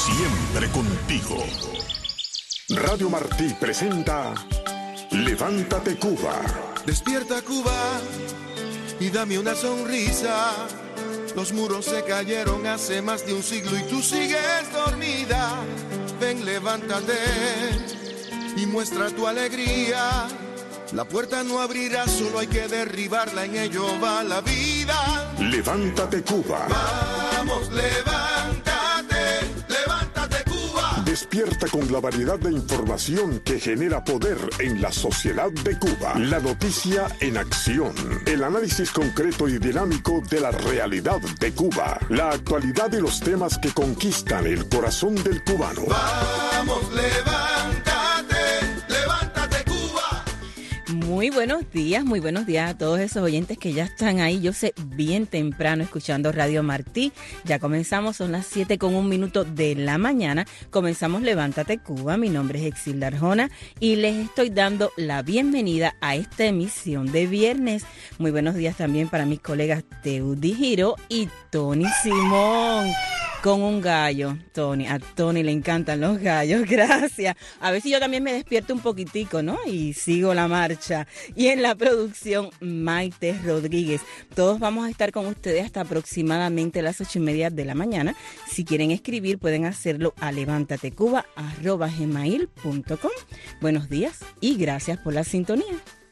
Siempre contigo. Radio Martí presenta Levántate Cuba. Despierta Cuba y dame una sonrisa. Los muros se cayeron hace más de un siglo y tú sigues dormida. Ven, levántate y muestra tu alegría. La puerta no abrirá, solo hay que derribarla, en ello va la vida. Levántate Cuba. Vamos, levántate, levántate Cuba. Despierta con la variedad de información que genera poder en la sociedad de Cuba. La noticia en acción. El análisis concreto y dinámico de la realidad de Cuba. La actualidad y los temas que conquistan el corazón del cubano. Vamos, levántate, levántate Cuba. Muy buenos días a todos esos oyentes que ya están ahí, yo sé, bien temprano escuchando Radio Martí. Ya comenzamos, son las 7:01 de la mañana. Comenzamos Levántate Cuba. Mi nombre es Exilda Arjona y les estoy dando la bienvenida a esta emisión de viernes. Muy buenos días también para mis colegas Teudi Giro y Tony Simón. Con un gallo, Tony. A Tony le encantan los gallos, gracias. A ver si yo también me despierto un poquitico, ¿no? Y sigo la marcha. Y en la producción, Maite Rodríguez. Todos vamos a estar con ustedes hasta aproximadamente las 8:30 de la mañana. Si quieren escribir, pueden hacerlo a levantatecuba@gmail.com. Buenos días y gracias por la sintonía.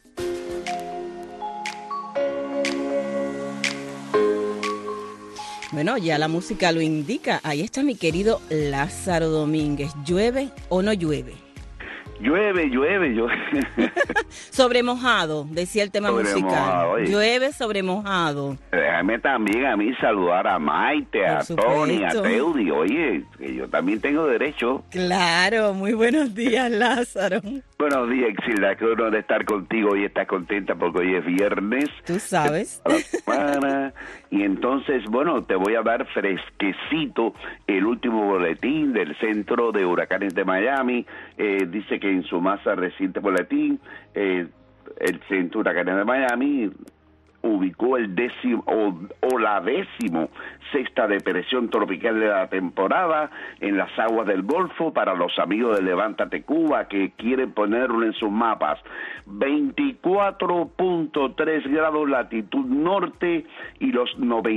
Bueno, ya la música lo indica. Ahí está mi querido Lázaro Domínguez. ¿Llueve o no llueve? Llueve. Sobre mojado, decía el tema musical. Mojado, llueve sobre mojado. Déjame también a mí saludar a Maite, a Tony, a Teudi. Oye, que yo también tengo derecho. Claro, muy buenos días, Lázaro. Buenos días, Exilda, qué honor de estar contigo. Hoy estás contenta porque hoy es viernes. Tú sabes. Y entonces, bueno, te voy a dar fresquecito el último boletín del Centro de Huracanes de Miami. Dice que en su más reciente boletín, el Centro de Huracanes de Miami ubicó el la 16ª depresión tropical de la temporada en las aguas del Golfo. Para los amigos de Levántate Cuba que quieren ponerlo en sus mapas, 24.3 grados latitud norte y los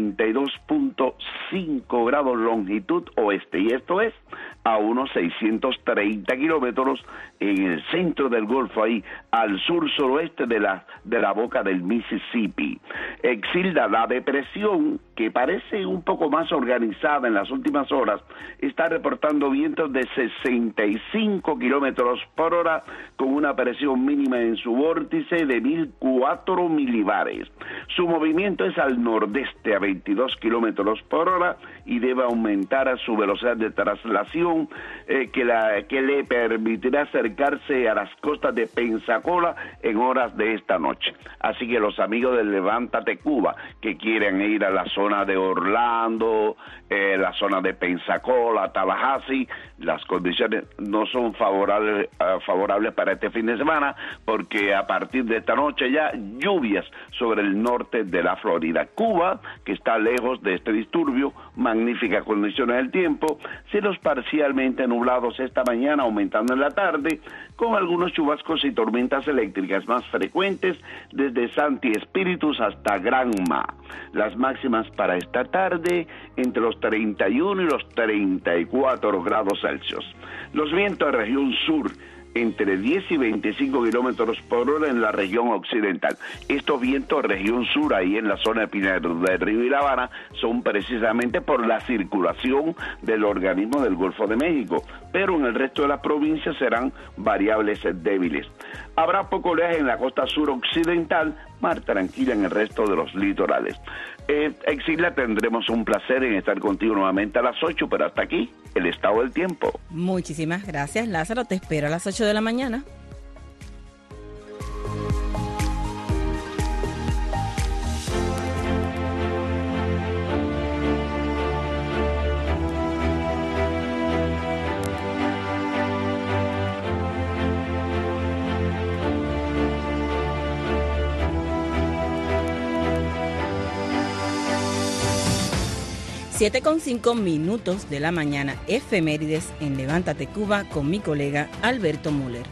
92.5 grados longitud oeste, y esto es a unos 630 kilómetros en el centro del Golfo, ahí al sur-suroeste de la boca del Mississippi. Exilda, la depresión, que parece un poco más organizada en las últimas horas, está reportando vientos de 65 kilómetros por hora con una presión mínima en su vórtice de 1004 milibares. Su movimiento es al nordeste a 22 kilómetros por hora y debe aumentar a su velocidad de traslación que le permitirá acercarse a las costas de Pensacola en horas de esta noche. Así que los amigos de Levántate Cuba que quieren ir a la zona de Orlando, la zona de Pensacola, Tallahassee, las condiciones no son favorables para este fin de semana, porque a partir de esta noche ya lluvias sobre el norte de la Florida. Cuba, que está lejos de este disturbio, magníficas condiciones del tiempo, cielos parcialmente nublados esta mañana, aumentando en la tarde, con algunos chubascos y tormentas eléctricas más frecuentes desde Santi Espíritus hasta Granma. Las máximas para esta tarde entre los 31 y los 34 grados Celsius. Los vientos de región sur entre 10 y 25 kilómetros por hora en la región occidental. Estos vientos región sur, ahí en la zona de Pinar del Río y La Habana, son precisamente por la circulación del organismo del Golfo de México, pero en el resto de las provincias serán variables débiles. Habrá poco oleaje en la costa sur occidental, mar tranquila en el resto de los litorales. Exilda, tendremos un placer en estar contigo nuevamente a las 8, pero hasta aquí el estado del tiempo. Muchísimas gracias, Lázaro. Te espero a las 8 de la mañana. 7:05 de la mañana, efemérides en Levántate Cuba con mi colega Alberto Müller.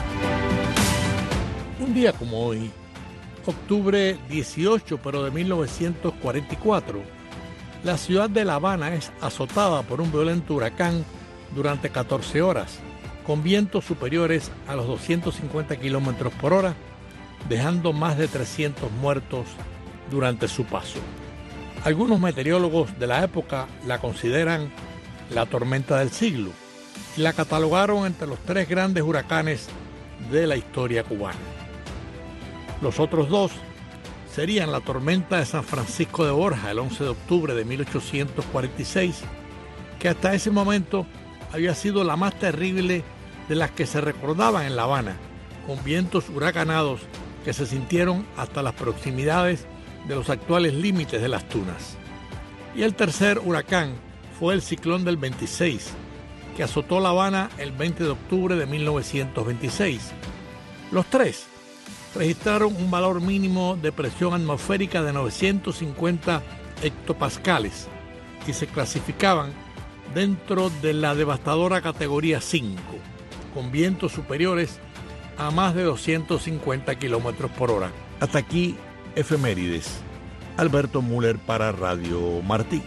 Un día como hoy, octubre 18, pero de 1944, la ciudad de La Habana es azotada por un violento huracán durante 14 horas, con vientos superiores a los 250 kilómetros por hora, dejando más de 300 muertos durante su paso. Algunos meteorólogos de la época la consideran la tormenta del siglo y la catalogaron entre los 3 grandes huracanes de la historia cubana. Los otros 2 serían la tormenta de San Francisco de Borja el 11 de octubre de 1846, que hasta ese momento había sido la más terrible de las que se recordaban en La Habana, con vientos huracanados que se sintieron hasta las proximidades de los actuales límites de las Tunas. Y el tercer huracán fue el ciclón del 26, que azotó La Habana el 20 de octubre de 1926. Los 3 registraron un valor mínimo de presión atmosférica de 950 hectopascales y se clasificaban dentro de la devastadora categoría 5, con vientos superiores a más de 250 kilómetros por hora. Hasta aquí, efemérides. Alberto Müller para Radio Martí.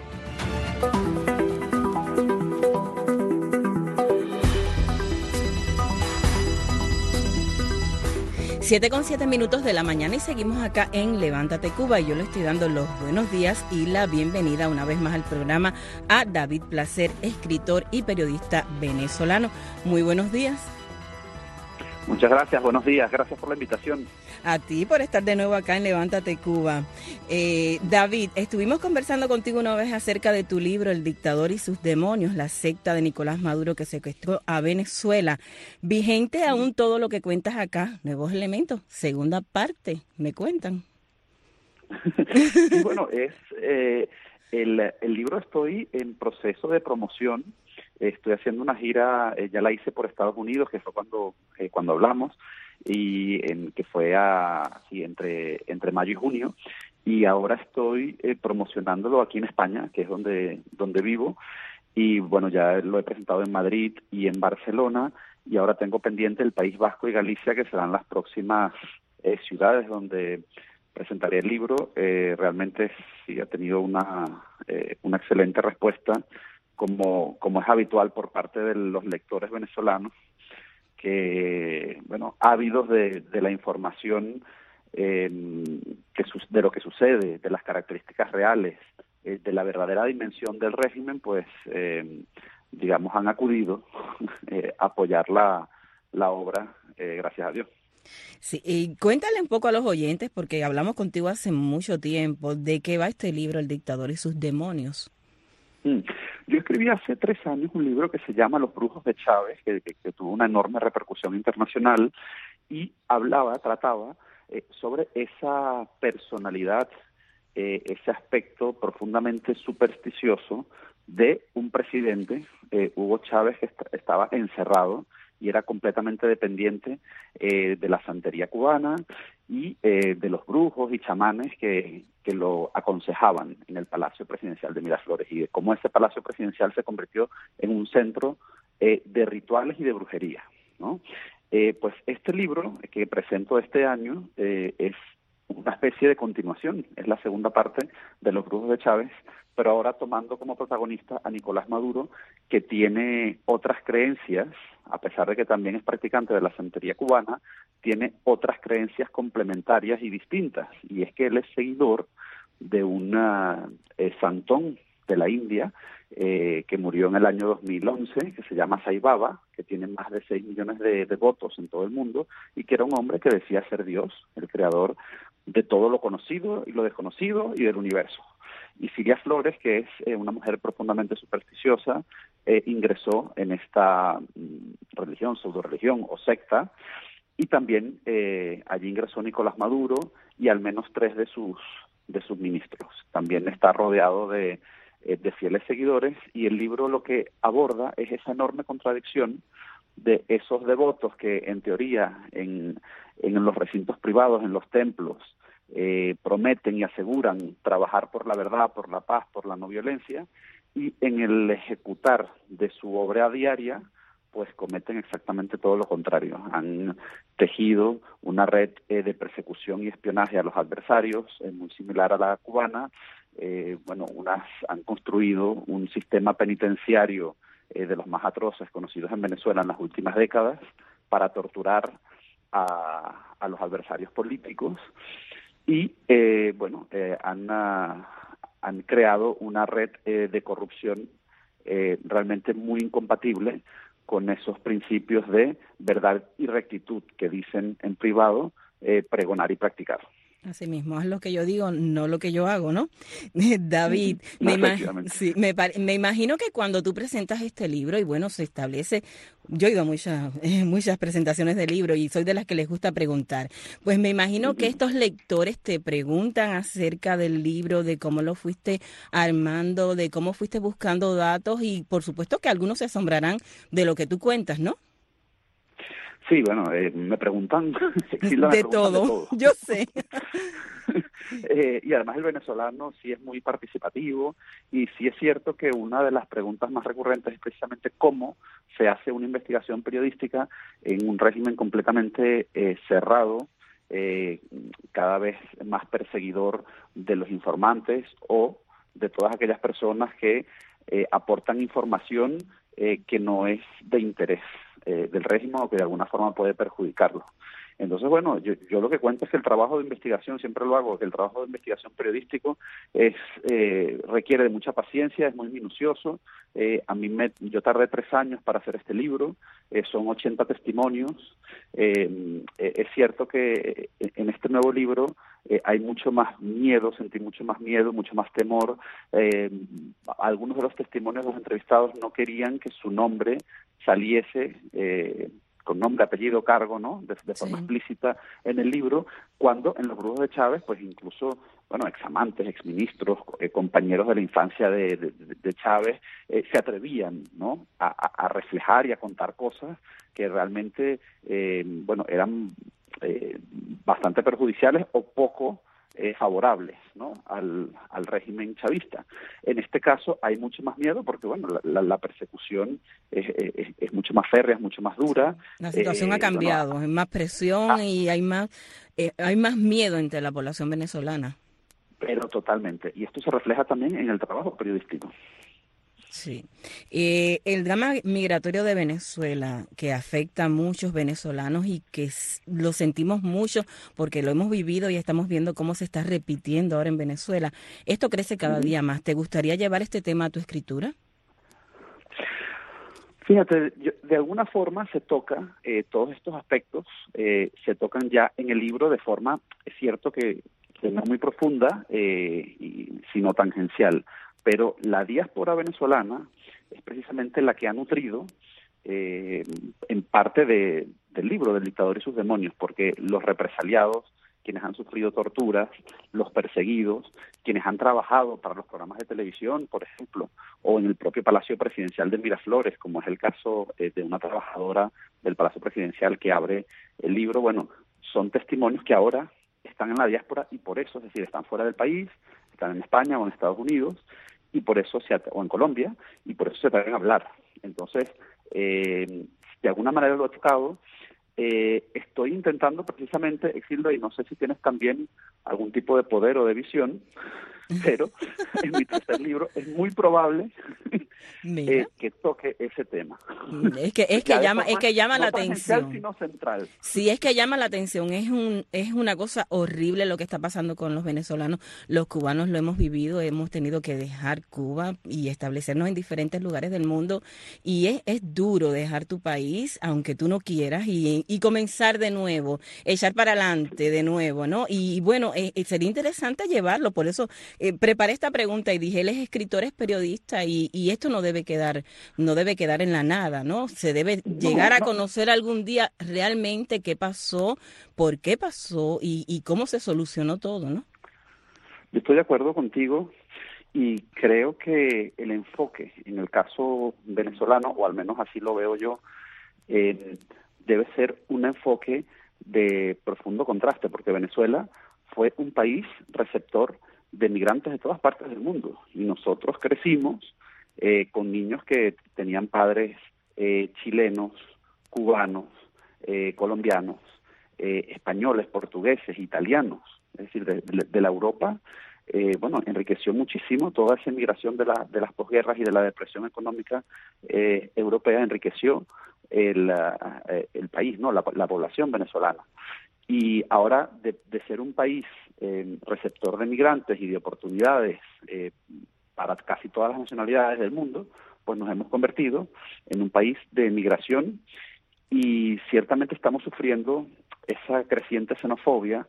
7:07 de la mañana y seguimos acá en Levántate Cuba y yo le estoy dando los buenos días y la bienvenida una vez más al programa a David Placer, escritor y periodista venezolano. Muy buenos días. Muchas gracias, buenos días, gracias por la invitación. A ti por estar de nuevo acá en Levántate Cuba. David, estuvimos conversando contigo una vez acerca de tu libro El dictador y sus demonios, la secta de Nicolás Maduro que secuestró a Venezuela. Vigente aún todo lo que cuentas acá, nuevos elementos, segunda parte, me cuentan. Bueno, el libro estoy en proceso de promoción. Estoy haciendo una gira, ya la hice por Estados Unidos, que fue cuando hablamos, y que fue entre mayo y junio, y ahora estoy promocionándolo aquí en España, que es donde vivo, y bueno, ya lo he presentado en Madrid y en Barcelona, y ahora tengo pendiente el País Vasco y Galicia, que serán las próximas ciudades donde presentaré el libro. Realmente sí ha tenido una excelente respuesta, como es habitual por parte de los lectores venezolanos, que, bueno, ávidos de la información de lo que sucede, de las características reales, de la verdadera dimensión del régimen, pues, digamos, han acudido a apoyar la obra, gracias a Dios. Sí, y cuéntale un poco a los oyentes, porque hablamos contigo hace mucho tiempo, de qué va este libro, El dictador y sus demonios. Yo escribí hace 3 años un libro que se llama Los brujos de Chávez, que tuvo una enorme repercusión internacional, y trataba sobre esa personalidad, ese aspecto profundamente supersticioso de un presidente, Hugo Chávez, que estaba encerrado y era completamente dependiente de la santería cubana y de los brujos y chamanes que lo aconsejaban en el Palacio Presidencial de Miraflores, y de cómo ese Palacio Presidencial se convirtió en un centro de rituales y de brujería, ¿no? Pues este libro que presento este año es una especie de continuación, es la segunda parte de Los brujos de Chávez, pero ahora tomando como protagonista a Nicolás Maduro, que tiene otras creencias, a pesar de que también es practicante de la santería cubana, tiene otras creencias complementarias y distintas, y es que él es seguidor de una santón de la India, que murió en el año 2011, que se llama Sai Baba, que tiene más de 6 millones de devotos en todo el mundo, y que era un hombre que decía ser Dios, el creador de todo lo conocido y lo desconocido y del universo. Y Cilia Flores, que es una mujer profundamente supersticiosa, ingresó en esta religión, pseudo-religión o secta, y también allí ingresó Nicolás Maduro y al menos 3 de sus ministros. También está rodeado de fieles seguidores, y el libro lo que aborda es esa enorme contradicción de esos devotos que, en teoría, en los recintos privados, en los templos, prometen y aseguran trabajar por la verdad, por la paz, por la no violencia, y en el ejecutar de su obra diaria, pues cometen exactamente todo lo contrario. Han tejido una red de persecución y espionaje a los adversarios, muy similar a la cubana. Han construido un sistema penitenciario de los más atroces conocidos en Venezuela en las últimas décadas para torturar a los adversarios políticos y han creado una red de corrupción realmente muy incompatible con esos principios de verdad y rectitud que dicen en privado pregonar y practicar. Así mismo, haz lo que yo digo, no lo que yo hago, ¿no? David, me imagino que cuando tú presentas este libro, y bueno, se establece, yo he ido a muchas presentaciones de libro y soy de las que les gusta preguntar, pues me imagino que estos lectores te preguntan acerca del libro, de cómo lo fuiste armando, de cómo fuiste buscando datos y por supuesto que algunos se asombrarán de lo que tú cuentas, ¿no? Sí, bueno, me preguntan de todo, yo sé. Y además el venezolano sí es muy participativo y sí es cierto que una de las preguntas más recurrentes es precisamente cómo se hace una investigación periodística en un régimen completamente cerrado, cada vez más perseguidor de los informantes o de todas aquellas personas que aportan información que no es de interés del régimen o que de alguna forma puede perjudicarlo. Entonces, bueno, yo lo que cuento es que el trabajo de investigación, siempre lo hago, que el trabajo de investigación periodístico requiere de mucha paciencia, es muy minucioso. Yo tardé 3 años para hacer este libro, son 80 testimonios. Es cierto que en este nuevo libro hay mucho más miedo, sentí mucho más miedo, mucho más temor. Algunos de los testimonios de los entrevistados no querían que su nombre saliese con nombre, apellido, cargo, ¿no? De forma explícita en el libro, cuando en Los Brujos de Chávez, pues incluso, bueno, examantes, exministros, compañeros de la infancia de Chávez, se atrevían, ¿no? A reflejar y a contar cosas que realmente, eran bastante perjudiciales o poco favorables, ¿no? al régimen chavista. En este caso hay mucho más miedo porque, bueno, la persecución es mucho más férrea, es mucho más dura. La situación ha cambiado, hay más presión y hay más miedo entre la población venezolana. Pero totalmente. Y esto se refleja también en el trabajo periodístico. Sí. El drama migratorio de Venezuela, que afecta a muchos venezolanos y que lo sentimos mucho porque lo hemos vivido y estamos viendo cómo se está repitiendo ahora en Venezuela. Esto crece cada día más. ¿Te gustaría llevar este tema a tu escritura? Fíjate, de alguna forma se toca, todos estos aspectos se tocan ya en el libro de forma, es cierto que no muy profunda, sino tangencial. Pero la diáspora venezolana es precisamente la que ha nutrido en parte del libro del dictador y sus demonios, porque los represaliados, quienes han sufrido torturas, los perseguidos, quienes han trabajado para los programas de televisión, por ejemplo, o en el propio Palacio Presidencial de Miraflores, como es el caso de una trabajadora del Palacio Presidencial que abre el libro, bueno, son testimonios que ahora están en la diáspora y por eso, es decir, están fuera del país, están en España o en Estados Unidos, y por eso o en Colombia, y por eso se atreven a hablar. Entonces, de alguna manera lo he tocado. Estoy intentando precisamente, Exildo, y no sé si tienes también algún tipo de poder o de visión, pero en mi tercer libro es muy probable que toque ese tema. Es que llama la atención. Sino central. Sí, es que llama la atención. Es una cosa horrible lo que está pasando con los venezolanos. Los cubanos lo hemos vivido, hemos tenido que dejar Cuba y establecernos en diferentes lugares del mundo. Y es duro dejar tu país, aunque tú no quieras, y comenzar de nuevo, echar para adelante de nuevo, ¿no? Y bueno, sería interesante llevarlo, por eso preparé esta pregunta y dije, él es escritor, es periodista y esto no debe quedar en la nada, ¿no? Se debe llegar a conocer algún día realmente qué pasó, por qué pasó y cómo se solucionó todo, ¿no? Yo estoy de acuerdo contigo y creo que el enfoque en el caso venezolano, o al menos así lo veo yo, debe ser un enfoque de profundo contraste, porque Venezuela fue un país receptor de migrantes de todas partes del mundo. Y nosotros crecimos con niños que tenían padres chilenos, cubanos, colombianos, españoles, portugueses, italianos. Es decir, de la Europa, enriqueció muchísimo toda esa inmigración de las posguerras y de la depresión económica europea, enriqueció el país, ¿no? La población venezolana. Y ahora, de ser un país receptor de migrantes y de oportunidades para casi todas las nacionalidades del mundo, pues nos hemos convertido en un país de migración y ciertamente estamos sufriendo esa creciente xenofobia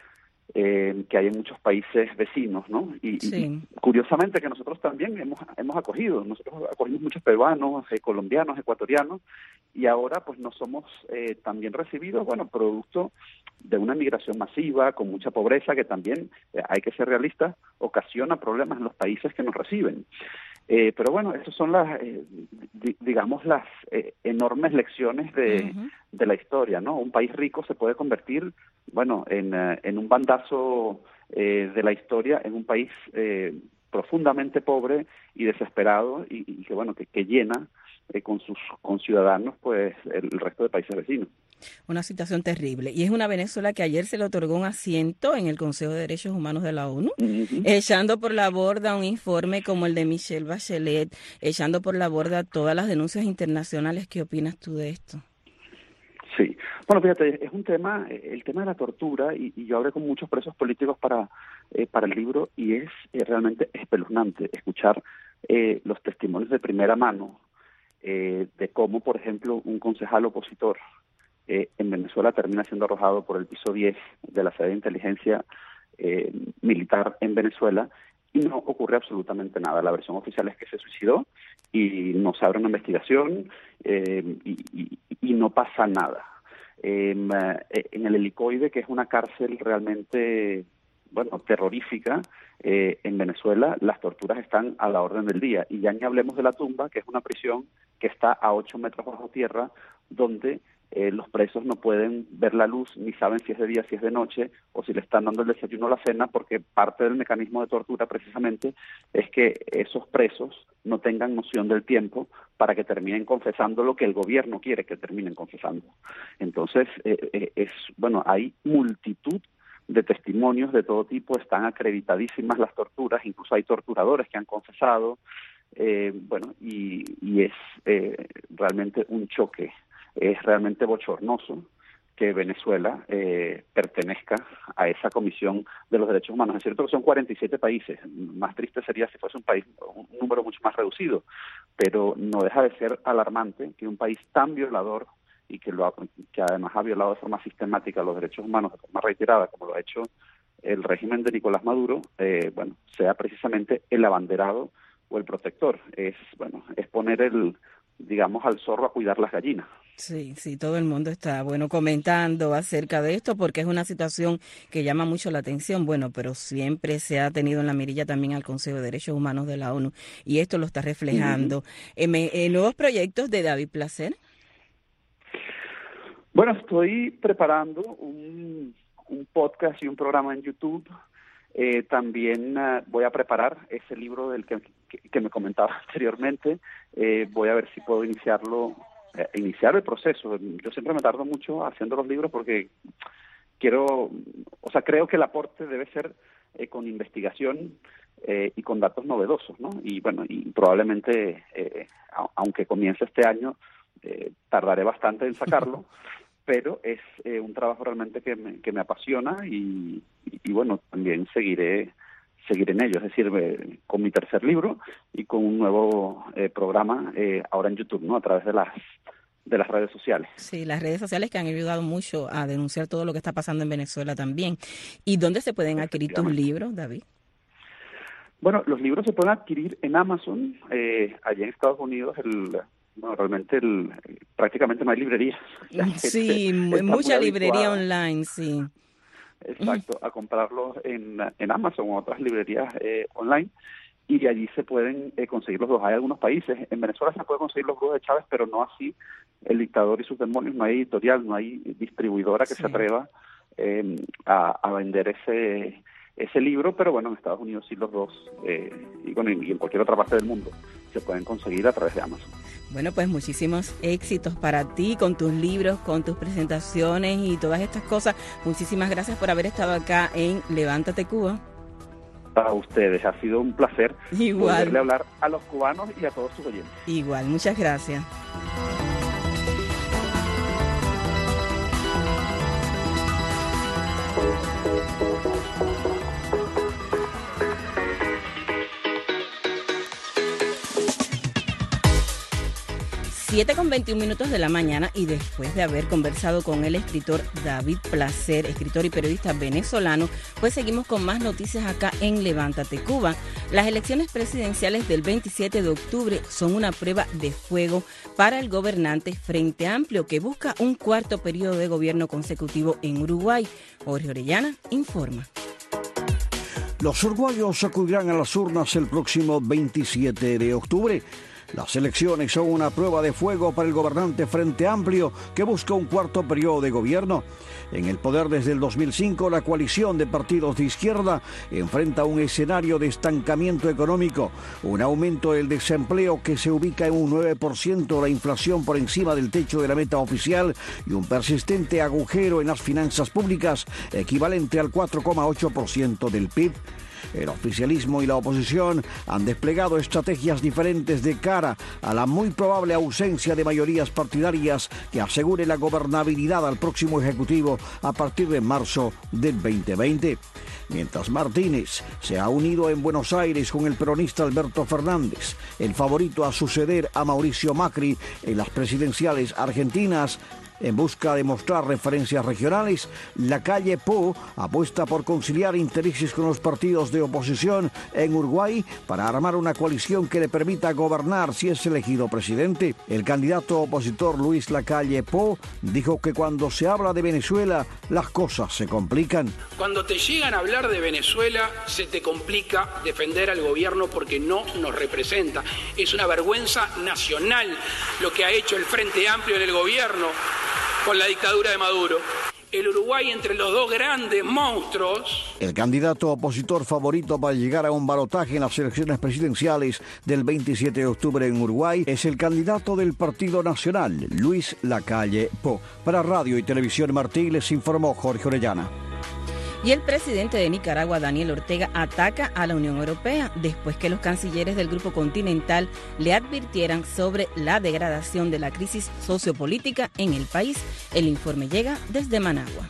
que hay en muchos países vecinos, ¿no? Y curiosamente que nosotros también hemos acogido. Nosotros acogimos muchos peruanos, colombianos, ecuatorianos, y ahora pues no somos tan bien recibidos, producto de una migración masiva, con mucha pobreza, que también, hay que ser realistas, ocasiona problemas en los países que nos reciben. Pero bueno, esas son las, las enormes lecciones de la historia, ¿no? Un país rico se puede convertir, en un bandazo de la historia, en un país profundamente pobre y desesperado y que llena con sus ciudadanos, pues, el resto de países vecinos. Una situación terrible. Y es una Venezuela que ayer se le otorgó un asiento en el Consejo de Derechos Humanos de la ONU, echando por la borda un informe como el de Michelle Bachelet, echando por la borda todas las denuncias internacionales. ¿Qué opinas tú de esto? Sí. Bueno, fíjate, es un tema, el tema de la tortura, y yo hablé con muchos presos políticos para el libro, y es realmente espeluznante escuchar los testimonios de primera mano de cómo, por ejemplo, un concejal opositor en Venezuela termina siendo arrojado por el piso 10 de la sede de inteligencia militar en Venezuela y no ocurre absolutamente nada. La versión oficial es que se suicidó y no se abre una investigación y no pasa nada. En el Helicoide, que es una cárcel realmente terrorífica, en Venezuela las torturas están a la orden del día. Y ya ni hablemos de La Tumba, que es una prisión que está a 8 metros bajo tierra, donde los presos no pueden ver la luz, ni saben si es de día, si es de noche, o si le están dando el desayuno o la cena, porque parte del mecanismo de tortura precisamente es que esos presos no tengan noción del tiempo para que terminen confesando lo que el gobierno quiere que terminen confesando. Entonces, hay multitud de testimonios de todo tipo, están acreditadísimas las torturas, incluso hay torturadores que han confesado, y es realmente un choque. Es realmente bochornoso que Venezuela pertenezca a esa Comisión de los Derechos Humanos. Es cierto que son 47 países, más triste sería si fuese un número mucho más reducido, pero no deja de ser alarmante que un país tan violador y que además ha violado de forma sistemática los derechos humanos de forma reiterada, como lo ha hecho el régimen de Nicolás Maduro, sea precisamente el abanderado o el protector. Es poner al zorro a cuidar las gallinas. Sí, todo el mundo está, comentando acerca de esto porque es una situación que llama mucho la atención, pero siempre se ha tenido en la mirilla también al Consejo de Derechos Humanos de la ONU y esto lo está reflejando. ¿Nuevos proyectos de David Placer? Bueno, estoy preparando un podcast y un programa en YouTube. También voy a preparar ese libro del que me comentaba anteriormente. Voy a ver si puedo iniciar el proceso. Yo siempre me tardo mucho haciendo los libros porque creo que el aporte debe ser con investigación y con datos novedosos, ¿no? Y probablemente, aunque comience este año, tardaré bastante en sacarlo, pero es un trabajo realmente que me apasiona y también seguiré en ello, es decir, con mi tercer libro y con un nuevo programa ahora en YouTube, ¿no? A través de las redes sociales. Sí, las redes sociales que han ayudado mucho a denunciar todo lo que está pasando en Venezuela también. ¿Y dónde se pueden adquirir tus libros, David? Bueno, los libros se pueden adquirir en Amazon. Allá en Estados Unidos prácticamente no hay librerías. Sí, mucha librería online, sí. Exacto, a comprarlos en Amazon o otras librerías online, y de allí se pueden conseguir los dos. Hay algunos países, en Venezuela se puede conseguir los Brujos de Chávez, pero no así El dictador y sus demonios. No hay editorial, no hay distribuidora que se atreva a vender ese libro, pero bueno, en Estados Unidos sí los dos, y en cualquier otra parte del mundo, se pueden conseguir a través de Amazon. Bueno, pues muchísimos éxitos para ti con tus libros, con tus presentaciones y todas estas cosas. Muchísimas gracias por haber estado acá en Levántate Cuba. Para ustedes, ha sido un placer poderle hablar a los cubanos y a todos sus oyentes. Igual, muchas gracias. 7:21 de la mañana, y después de haber conversado con el escritor David Placer, escritor y periodista venezolano, pues seguimos con más noticias acá en Levántate Cuba. Las elecciones presidenciales del 27 de octubre son una prueba de fuego para el gobernante Frente Amplio, que busca un cuarto periodo de gobierno consecutivo en Uruguay. Jorge Orellana informa. Los uruguayos acudirán a las urnas el próximo 27 de octubre. Las elecciones son una prueba de fuego para el gobernante Frente Amplio, que busca un cuarto periodo de gobierno. En el poder desde el 2005, la coalición de partidos de izquierda enfrenta un escenario de estancamiento económico, un aumento del desempleo que se ubica en un 9%, la inflación por encima del techo de la meta oficial y un persistente agujero en las finanzas públicas equivalente al 4,8% del PIB. El oficialismo y la oposición han desplegado estrategias diferentes de cara a la muy probable ausencia de mayorías partidarias que asegure la gobernabilidad al próximo Ejecutivo a partir de marzo del 2020. Mientras Martínez se ha unido en Buenos Aires con el peronista Alberto Fernández, el favorito a suceder a Mauricio Macri en las presidenciales argentinas, en busca de mostrar referencias regionales, Lacalle Pou apuesta por conciliar intereses con los partidos de oposición en Uruguay para armar una coalición que le permita gobernar si es elegido presidente. El candidato opositor Luis Lacalle Pou dijo que cuando se habla de Venezuela, las cosas se complican. Cuando te llegan a hablar de Venezuela, se te complica defender al gobierno porque no nos representa. Es una vergüenza nacional lo que ha hecho el Frente Amplio en el gobierno con la dictadura de Maduro. El Uruguay entre los dos grandes monstruos. El candidato opositor favorito para llegar a un balotaje en las elecciones presidenciales del 27 de octubre en Uruguay es el candidato del Partido Nacional, Luis Lacalle Pou. Para Radio y Televisión Martí les informó Jorge Orellana. Y el presidente de Nicaragua, Daniel Ortega, ataca a la Unión Europea después que los cancilleres del Grupo Continental le advirtieran sobre la degradación de la crisis sociopolítica en el país. El informe llega desde Managua.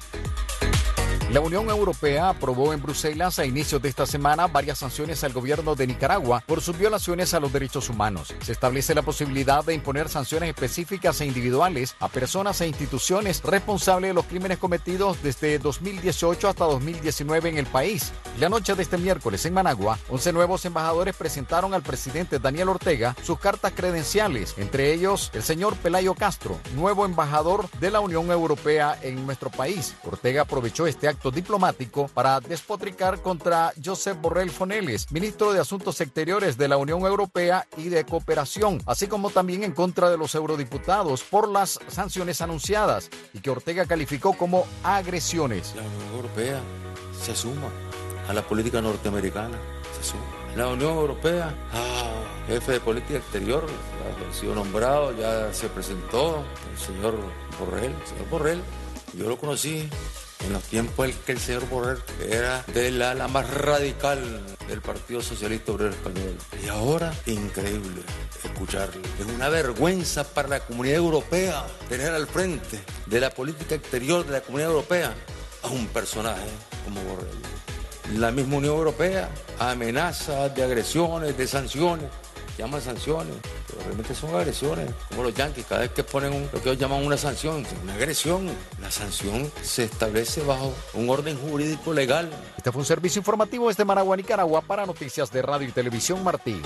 La Unión Europea aprobó en Bruselas a inicios de esta semana varias sanciones al gobierno de Nicaragua por sus violaciones a los derechos humanos. Se establece la posibilidad de imponer sanciones específicas e individuales a personas e instituciones responsables de los crímenes cometidos desde 2018 hasta 2019 en el país. La noche de este miércoles en Managua, 11 nuevos embajadores presentaron al presidente Daniel Ortega sus cartas credenciales, entre ellos el señor Pelayo Castro, nuevo embajador de la Unión Europea en nuestro país. Ortega aprovechó este acto diplomático para despotricar contra Josep Borrell Foneles, ministro de Asuntos Exteriores de la Unión Europea y de Cooperación, así como también en contra de los eurodiputados por las sanciones anunciadas y que Ortega calificó como agresiones. La Unión Europea se suma a la política norteamericana, se suma. La Unión Europea, jefe de política exterior, ha sido nombrado, ya se presentó el señor Borrell. El señor Borrell, yo lo conocí en los tiempos en que el señor Borrell era de la más radical del Partido Socialista Obrero Español. Y ahora, increíble escucharlo. Es una vergüenza para la comunidad europea tener al frente de la política exterior de la comunidad europea a un personaje como Borrell. La misma Unión Europea amenaza de agresiones, de sanciones. Llaman sanciones, pero realmente son agresiones, como los yanquis, cada vez que ponen lo que ellos llaman una sanción, una agresión. La sanción se establece bajo un orden jurídico legal. Este fue un servicio informativo desde Managua, Nicaragua, para Noticias de Radio y Televisión Martí.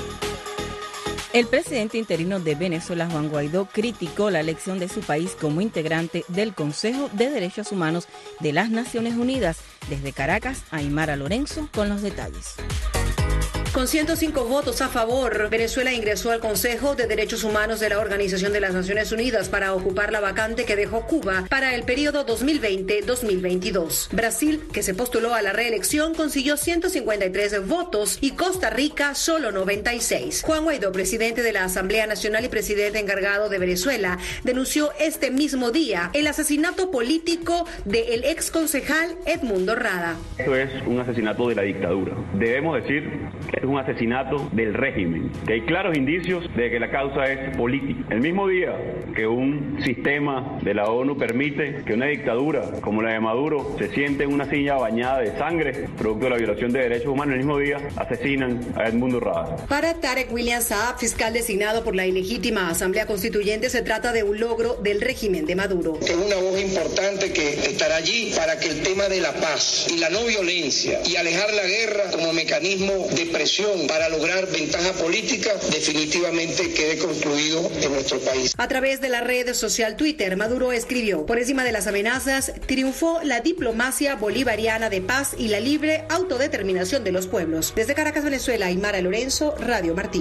El presidente interino de Venezuela, Juan Guaidó, criticó la elección de su país como integrante del Consejo de Derechos Humanos de las Naciones Unidas. Desde Caracas, Aymara Lorenzo con los detalles. Con 105 votos a favor, Venezuela ingresó al Consejo de Derechos Humanos de la Organización de las Naciones Unidas para ocupar la vacante que dejó Cuba para el periodo 2020-2022. Brasil, que se postuló a la reelección, consiguió 153 votos y Costa Rica solo 96. Juan Guaidó, presidente de la Asamblea Nacional y presidente encargado de Venezuela, denunció este mismo día el asesinato político del ex concejal Edmundo Rada. Esto es un asesinato de la dictadura. Debemos decir que es un asesinato del régimen, que hay claros indicios de que la causa es política. El mismo día que un sistema de la ONU permite que una dictadura como la de Maduro se siente en una silla bañada de sangre, producto de la violación de derechos humanos, el mismo día asesinan a Edmundo Rada. Para Tarek William Saab, fiscal designado por la ilegítima Asamblea Constituyente, se trata de un logro del régimen de Maduro. Es una voz importante que estará allí para que el tema de la paz y la no violencia y alejar la guerra como mecanismo de presión para lograr ventaja política definitivamente quede concluido en nuestro país. A través de la red social Twitter, Maduro escribió: por encima de las amenazas, triunfó la diplomacia bolivariana de paz y la libre autodeterminación de los pueblos. Desde Caracas, Venezuela, Aymara Lorenzo, Radio Martí.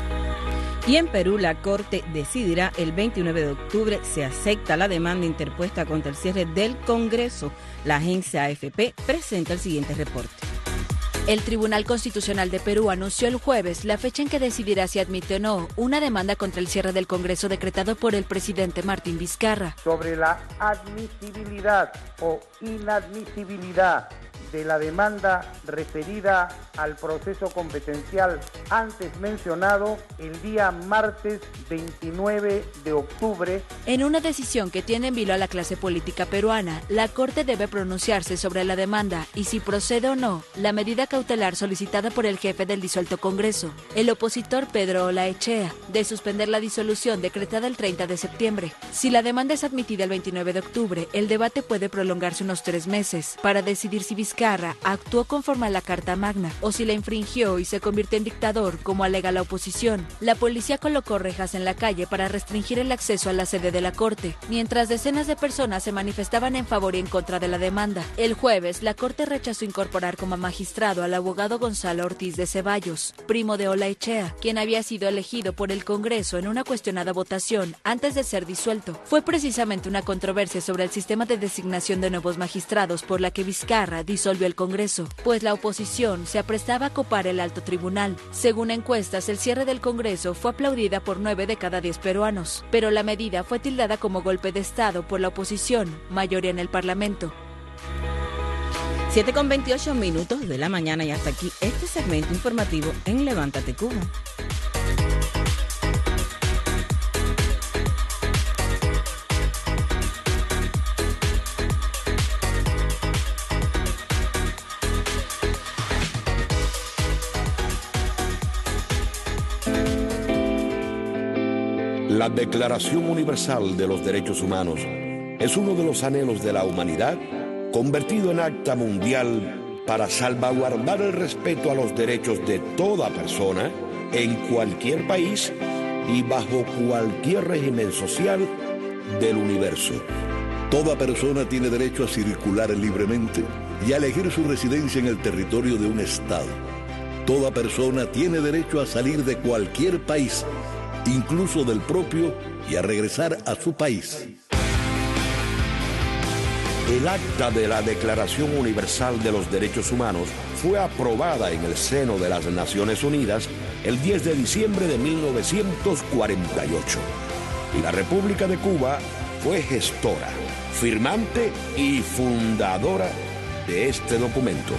Y en Perú, la Corte decidirá el 29 de octubre si acepta la demanda interpuesta contra el cierre del Congreso. La agencia AFP presenta el siguiente reporte. El Tribunal Constitucional de Perú anunció el jueves la fecha en que decidirá si admite o no una demanda contra el cierre del Congreso decretado por el presidente Martín Vizcarra. Sobre la admisibilidad o inadmisibilidad de la demanda referida al proceso competencial antes mencionado el día martes 29 de octubre. En una decisión que tiene en vilo a la clase política peruana, la Corte debe pronunciarse sobre la demanda y si procede o no la medida cautelar solicitada por el jefe del disuelto Congreso, el opositor Pedro Olaechea, de suspender la disolución decretada el 30 de septiembre. Si la demanda es admitida el 29 de octubre, el debate puede prolongarse unos 3 meses para decidir si Vizcarra actuó conforme a la Carta Magna o si la infringió y se convirtió en dictador, como alega la oposición. La policía colocó rejas en la calle para restringir el acceso a la sede de la Corte, mientras decenas de personas se manifestaban en favor y en contra de la demanda. El jueves, la Corte rechazó incorporar como magistrado al abogado Gonzalo Ortiz de Ceballos, primo de Olaechea, quien había sido elegido por el Congreso en una cuestionada votación antes de ser disuelto. Fue precisamente una controversia sobre el sistema de designación de nuevos magistrados por la que Vizcarra disolvió el Congreso, pues la oposición se aprestaba a copar el alto tribunal. Según encuestas, el cierre del Congreso fue aplaudida por 9 de cada 10 peruanos, pero la medida fue tildada como golpe de Estado por la oposición, mayoría en el Parlamento. 7:28 de la mañana y hasta aquí este segmento informativo en Levántate Cuba. La Declaración Universal de los Derechos Humanos es uno de los anhelos de la humanidad convertido en acta mundial para salvaguardar el respeto a los derechos de toda persona en cualquier país y bajo cualquier régimen social del universo. Toda persona tiene derecho a circular libremente y a elegir su residencia en el territorio de un estado. Toda persona tiene derecho a salir de cualquier país, incluso del propio, y a regresar a su país. El acta de la Declaración Universal de los Derechos Humanos fue aprobada en el seno de las Naciones Unidas el 10 de diciembre de 1948. Y la República de Cuba fue gestora, firmante y fundadora de este documento.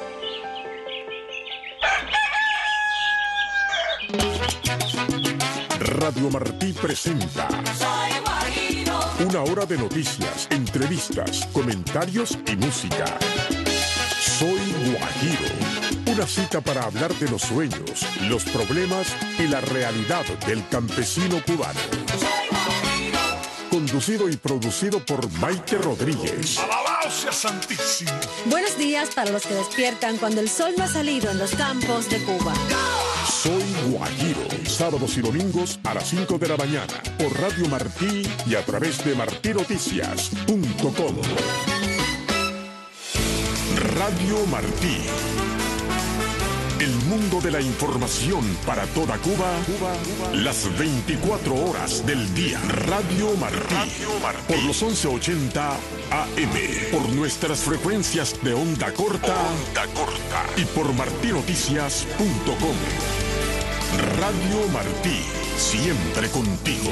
Radio Martí presenta una hora de noticias, entrevistas, comentarios y música. Soy Guajiro, una cita para hablar de los sueños, los problemas y la realidad del campesino cubano. Conducido y producido por Maite Rodríguez. ¡Alabado sea Santísimo! Buenos días para los que despiertan cuando el sol no ha salido en los campos de Cuba. Soy Guajiro, sábados y domingos a las 5 de la mañana por Radio Martí y a través de martinoticias.com. Radio Martí, El mundo de la información para toda Cuba, las 24 horas del día. Radio Martí, por los 1180 AM, por nuestras frecuencias de onda corta, y por martinoticias.com. Radio Martí, siempre contigo.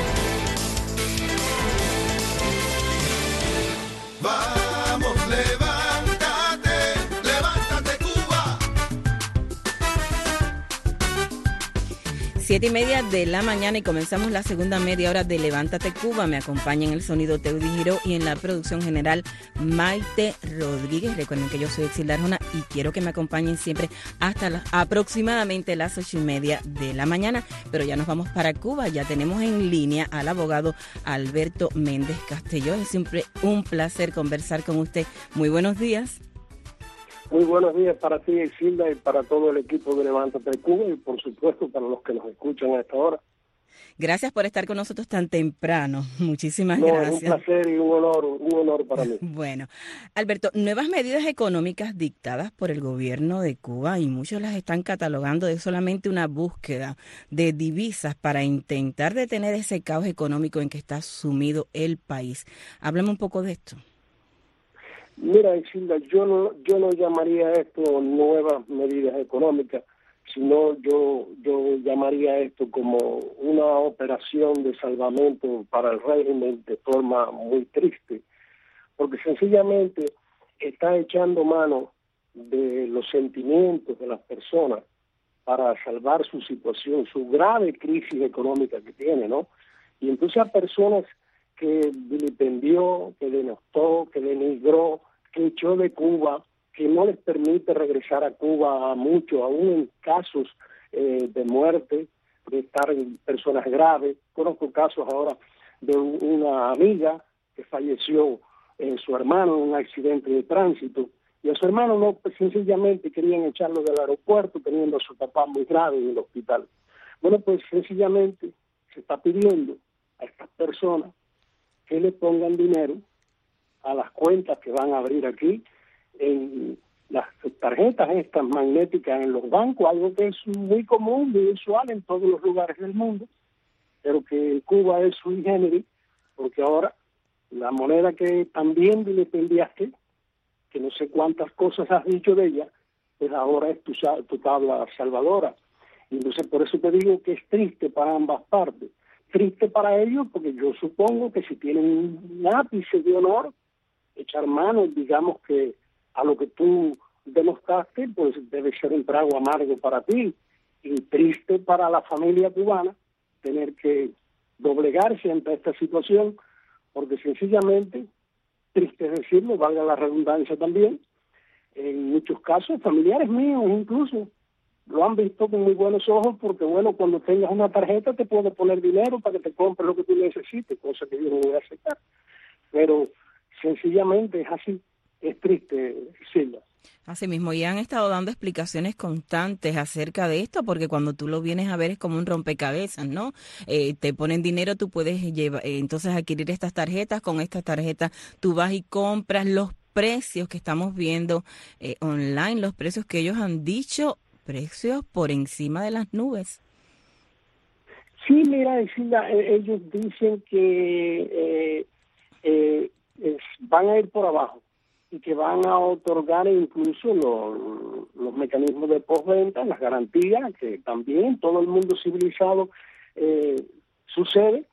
Vamos, levántate, levántate Cuba. 7:30 de la mañana y comenzamos la segunda media hora de Levántate Cuba. Me acompaña en el sonido Teudi Giró y en la producción general Maite Rodríguez. Recuerden que yo soy Exilda Arjona y quiero que me acompañen siempre hasta aproximadamente las 8:30 de la mañana. Pero ya nos vamos para Cuba. Ya tenemos en línea al abogado Alberto Méndez Castelló. Es siempre un placer conversar con usted. Muy buenos días. Muy buenos días para ti, Exilda, y para todo el equipo de Levántate Cuba y, por supuesto, para los que nos escuchan a esta hora. Gracias por estar con nosotros tan temprano. Muchísimas gracias. Es un placer y un honor para mí. Bueno, Alberto, nuevas medidas económicas dictadas por el gobierno de Cuba y muchos las están catalogando de solamente una búsqueda de divisas para intentar detener ese caos económico en que está sumido el país. Háblame un poco de esto. Mira, Exilda, yo no llamaría esto nuevas medidas económicas, sino yo llamaría esto como una operación de salvamento para el régimen de forma muy triste, porque sencillamente está echando mano de los sentimientos de las personas para salvar su situación, su grave crisis económica que tiene, ¿no? Y entonces a personas que vilipendió, que denostó, que denigró, que echó de Cuba, que no les permite regresar a Cuba a muchos, aún en casos de muerte, de estar en personas graves. Conozco casos ahora de una amiga que falleció su hermano en un accidente de tránsito, y a su hermano no, pues, sencillamente querían echarlo del aeropuerto teniendo a su papá muy grave en el hospital. Bueno, pues sencillamente se está pidiendo a estas personas que le pongan dinero a las cuentas que van a abrir aquí en las tarjetas estas magnéticas en los bancos, algo que es muy común, muy usual en todos los lugares del mundo, pero que en Cuba es sui generis, porque ahora la moneda que también vilipendiaste, que no sé cuántas cosas has dicho de ella, pues ahora es tu tabla salvadora. Y entonces por eso te digo que es triste para ambas partes. Triste para ellos porque yo supongo que si tienen un ápice de honor, echar mano, digamos que a lo que tú denostaste, pues debe ser un trago amargo para ti, y triste para la familia cubana tener que doblegarse ante esta situación, porque sencillamente, triste decirlo, valga la redundancia también, en muchos casos, familiares míos incluso, lo han visto con muy buenos ojos, porque bueno, cuando tengas una tarjeta te puede poner dinero para que te compres lo que tú necesites, cosa que yo no voy a aceptar. Pero sencillamente es así, es triste, Silvia. Así mismo, y han estado dando explicaciones constantes acerca de esto, porque cuando tú lo vienes a ver es como un rompecabezas, ¿no? Te ponen dinero, tú puedes entonces adquirir estas tarjetas, con estas tarjetas tú vas y compras. Los precios que estamos viendo online, los precios que ellos han dicho, precios por encima de las nubes. Sí, mira, ellos dicen que van a ir por abajo y que van a otorgar incluso los mecanismos de postventa, las garantías, que también todo el mundo civilizado sucede,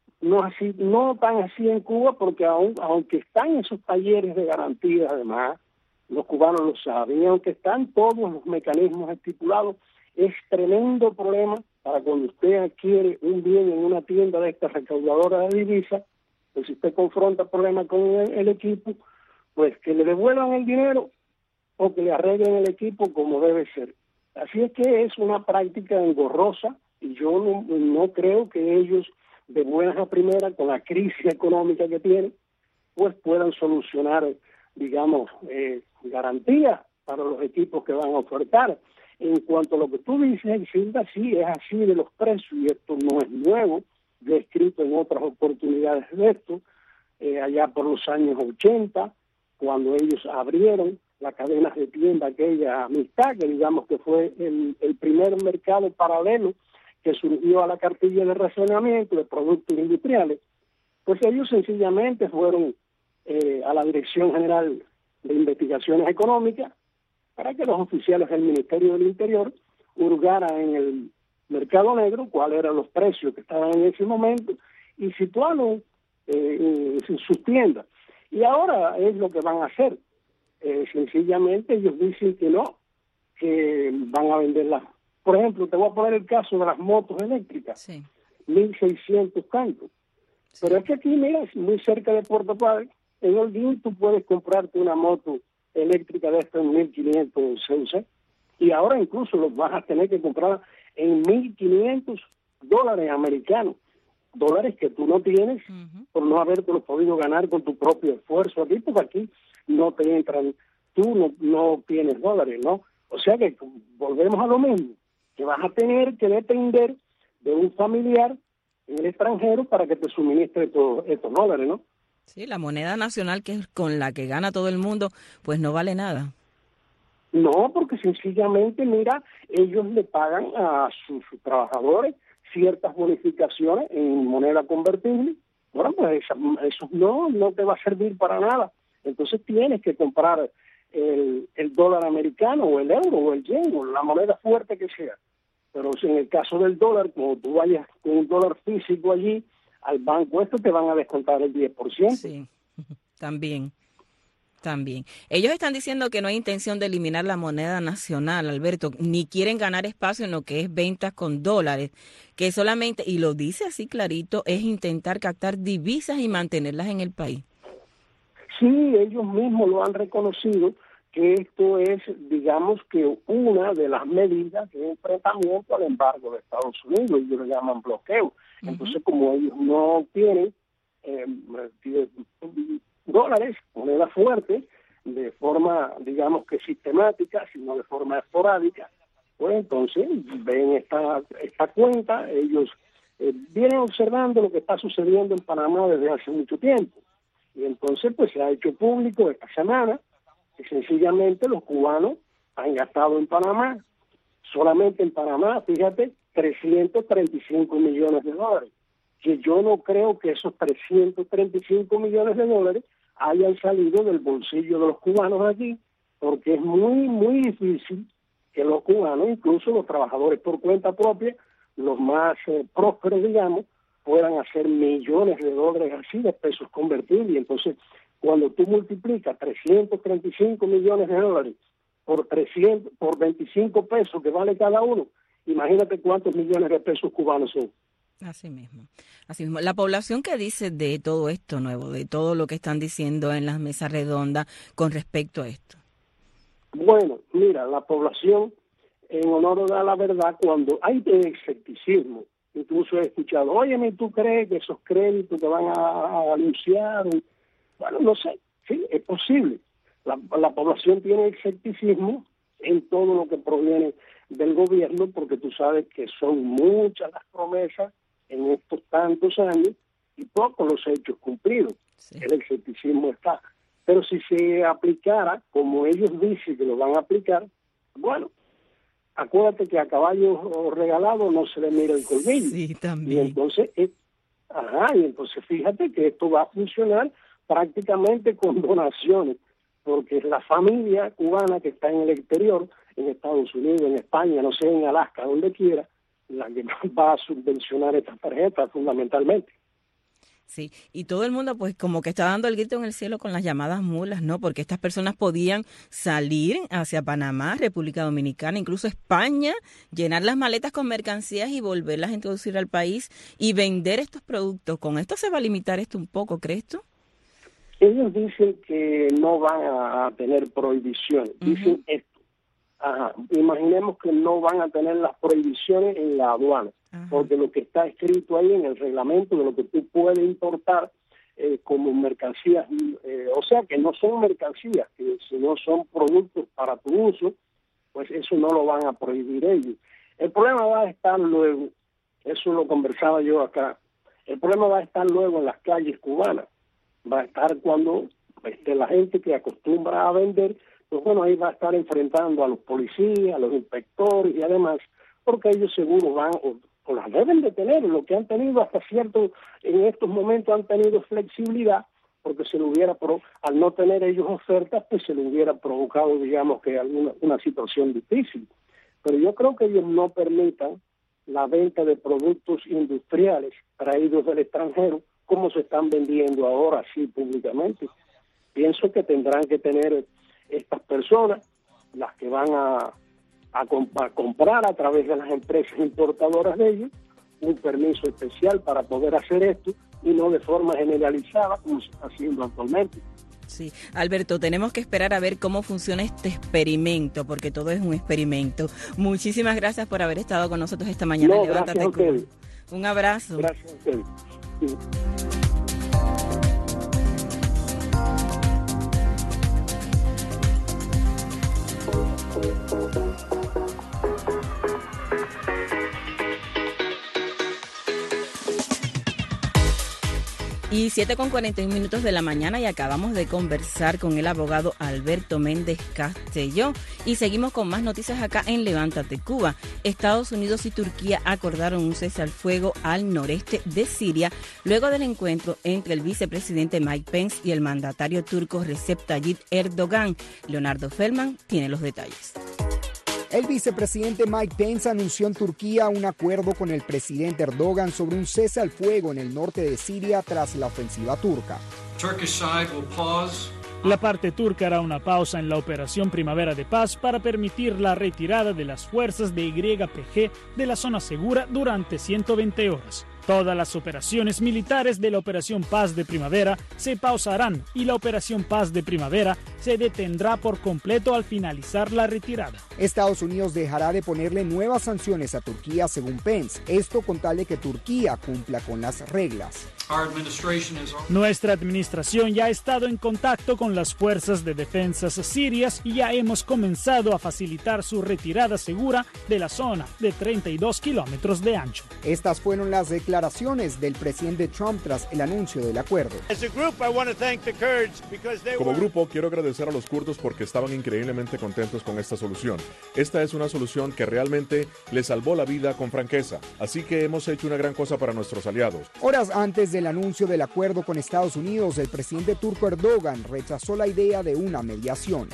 no tan así en Cuba, porque aunque están esos talleres de garantías, además, los cubanos lo saben, y aunque están todos los mecanismos estipulados, es tremendo problema para cuando usted adquiere un bien en una tienda de esta recaudadora de divisas, pues si usted confronta problemas con el equipo, pues que le devuelvan el dinero o que le arreglen el equipo como debe ser. Así es que es una práctica engorrosa, y yo no creo que ellos, de buenas a primeras, con la crisis económica que tienen, pues puedan solucionar, digamos, garantías para los equipos que van a ofertar. En cuanto a lo que tú dices, Silva, sí, es así de los precios, y esto no es nuevo. Yo he escrito en otras oportunidades de esto, allá por los años 80, cuando ellos abrieron la cadena de tienda, aquella Amistad, que digamos que fue el primer mercado paralelo que surgió a la cartilla de racionamiento de productos industriales, pues ellos sencillamente fueron a la Dirección General de Investigaciones Económicas para que los oficiales del Ministerio del Interior hurgaran en el mercado negro cuáles eran los precios que estaban en ese momento y situaron sus tiendas. Y ahora es lo que van a hacer. Sencillamente ellos dicen que no, que van a venderlas. Por ejemplo, te voy a poner el caso de las motos eléctricas, sí. 1.600 tantos. Sí. Pero es que aquí, mira, muy cerca de Puerto Padre, en Holguín tú puedes comprarte una moto eléctrica de estas en 1.500 CUC, y ahora incluso los vas a tener que comprar en $1.500 americanos, dólares que tú no tienes por no habértelo podido ganar con tu propio esfuerzo aquí, porque aquí no te entran, tú no tienes dólares, ¿no? O sea que volvemos a lo mismo, que vas a tener que depender de un familiar en el extranjero para que te suministre todos estos dólares, ¿no? Sí, la moneda nacional, que es con la que gana todo el mundo, pues no vale nada. No, porque sencillamente, mira, ellos le pagan a sus trabajadores ciertas bonificaciones en moneda convertible. Bueno, pues eso no te va a servir para nada. Entonces tienes que comprar el dólar americano o el euro o el yen o la moneda fuerte que sea. Pero si en el caso del dólar, como tú vayas con un dólar físico allí al banco, te van a descontar el 10%. Sí, también. Ellos están diciendo que no hay intención de eliminar la moneda nacional, Alberto, ni quieren ganar espacio en lo que es ventas con dólares, que solamente, y lo dice así clarito, es intentar captar divisas y mantenerlas en el país. Sí, ellos mismos lo han reconocido, que esto es, digamos, que una de las medidas de enfrentamiento al embargo de Estados Unidos, ellos lo llaman bloqueo. Entonces, como ellos no tienen dólares, moneda fuerte, de forma, digamos que sistemática, sino de forma esporádica, pues entonces ven esta cuenta, ellos vienen observando lo que está sucediendo en Panamá desde hace mucho tiempo. Y entonces pues se ha hecho público esta semana que sencillamente los cubanos han gastado en Panamá, solamente en Panamá, fíjate, $335 millones, que yo no creo que esos $335 millones hayan salido del bolsillo de los cubanos aquí, porque es muy, muy difícil que los cubanos, incluso los trabajadores por cuenta propia, los más prósperos, digamos, puedan hacer millones de dólares así de pesos convertibles. Y entonces, cuando tú multiplicas $335 millones por 25 pesos que vale cada uno, imagínate cuántos millones de pesos cubanos son. Así mismo. La población, ¿qué dice de todo esto nuevo, de todo lo que están diciendo en las mesas redondas con respecto a esto? Bueno, mira, la población, en honor a la verdad, cuando hay escepticismo, incluso he escuchado, óyeme, ¿tú crees que esos créditos te van a anunciar? Bueno, no sé, sí, es posible. La población tiene escepticismo en todo lo que proviene del gobierno, porque tú sabes que son muchas las promesas en estos tantos años y pocos los hechos cumplidos. Sí. El escepticismo está. Pero si se aplicara como ellos dicen que lo van a aplicar, bueno, acuérdate que a caballo regalado no se le mira el colmillo. Sí, también. Y entonces fíjate que esto va a funcionar prácticamente con donaciones, porque la familia cubana que está en el exterior, en Estados Unidos, en España, no sé, en Alaska, donde quiera, la que va a subvencionar estas tarjetas fundamentalmente. Sí, y todo el mundo pues como que está dando el grito en el cielo con las llamadas mulas, ¿no? Porque estas personas podían salir hacia Panamá, República Dominicana, incluso España, llenar las maletas con mercancías y volverlas a introducir al país y vender estos productos. ¿Con esto se va a limitar esto un poco, crees tú? Ellos dicen que no van a tener prohibiciones, dicen esto. Imaginemos que no van a tener las prohibiciones en la aduana, porque lo que está escrito ahí en el reglamento de lo que tú puedes importar como mercancías, o sea que no son mercancías, que si no son productos para tu uso, pues eso no lo van a prohibir ellos. El problema va a estar luego, eso lo conversaba yo acá, el problema va a estar luego en las calles cubanas, va a estar cuando la gente que acostumbra a vender pues bueno, ahí va a estar enfrentando a los policías, a los inspectores y además, porque ellos seguro van o las deben de tener, lo que han tenido hasta cierto, en estos momentos han tenido flexibilidad, porque se le hubiera, al no tener ellos ofertas, pues se le hubiera provocado, digamos, que una situación difícil. Pero yo creo que ellos no permitan la venta de productos industriales traídos del extranjero, como se están vendiendo ahora así públicamente. Pienso que tendrán que tener estas personas, las que van a comprar a través de las empresas importadoras de ellos, un permiso especial para poder hacer esto y no de forma generalizada como se está haciendo actualmente. Sí, Alberto, tenemos que esperar a ver cómo funciona este experimento, porque todo es un experimento. Muchísimas gracias por haber estado con nosotros esta mañana. No, gracias a ustedes. Un abrazo. Gracias a ustedes. Sí. Y 7:41 de la mañana y acabamos de conversar con el abogado Alberto Méndez Castelló. Y seguimos con más noticias acá en Levántate Cuba. Estados Unidos y Turquía acordaron un cese al fuego al noreste de Siria luego del encuentro entre el vicepresidente Mike Pence y el mandatario turco Recep Tayyip Erdogan. Leonardo Feldman tiene los detalles. El vicepresidente Mike Pence anunció en Turquía un acuerdo con el presidente Erdogan sobre un cese al fuego en el norte de Siria tras la ofensiva turca. La parte turca hará una pausa en la operación Primavera de Paz para permitir la retirada de las fuerzas de YPG de la zona segura durante 120 horas. Todas las operaciones militares de la Operación Paz de Primavera se pausarán y la Operación Paz de Primavera se detendrá por completo al finalizar la retirada. Estados Unidos dejará de ponerle nuevas sanciones a Turquía según Pence, esto con tal de que Turquía cumpla con las reglas. Nuestra administración ya ha estado en contacto con las fuerzas de defensa sirias y ya hemos comenzado a facilitar su retirada segura de la zona de 32 kilómetros de ancho. Estas fueron las declaraciones del presidente Trump tras el anuncio del acuerdo. Como grupo, quiero agradecer a los kurdos porque estaban increíblemente contentos con esta solución. Esta es una solución que realmente les salvó la vida con franqueza. Así que hemos hecho una gran cosa para nuestros aliados. Horas antes del anuncio del acuerdo con Estados Unidos, el presidente turco Erdogan rechazó la idea de una mediación.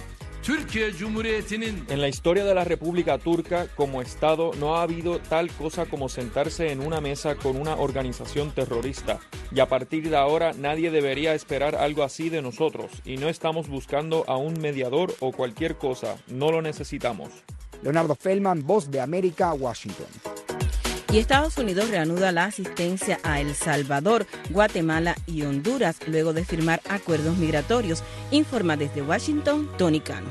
En la historia de la República Turca, como Estado, no ha habido tal cosa como sentarse en una mesa con una organización terrorista. Y a partir de ahora, nadie debería esperar algo así de nosotros. Y no estamos buscando a un mediador o cualquier cosa. No lo necesitamos. Leonardo Feldman, Voz de América, Washington. Y Estados Unidos reanuda la asistencia a El Salvador, Guatemala y Honduras luego de firmar acuerdos migratorios. Informa desde Washington, Tony Cano.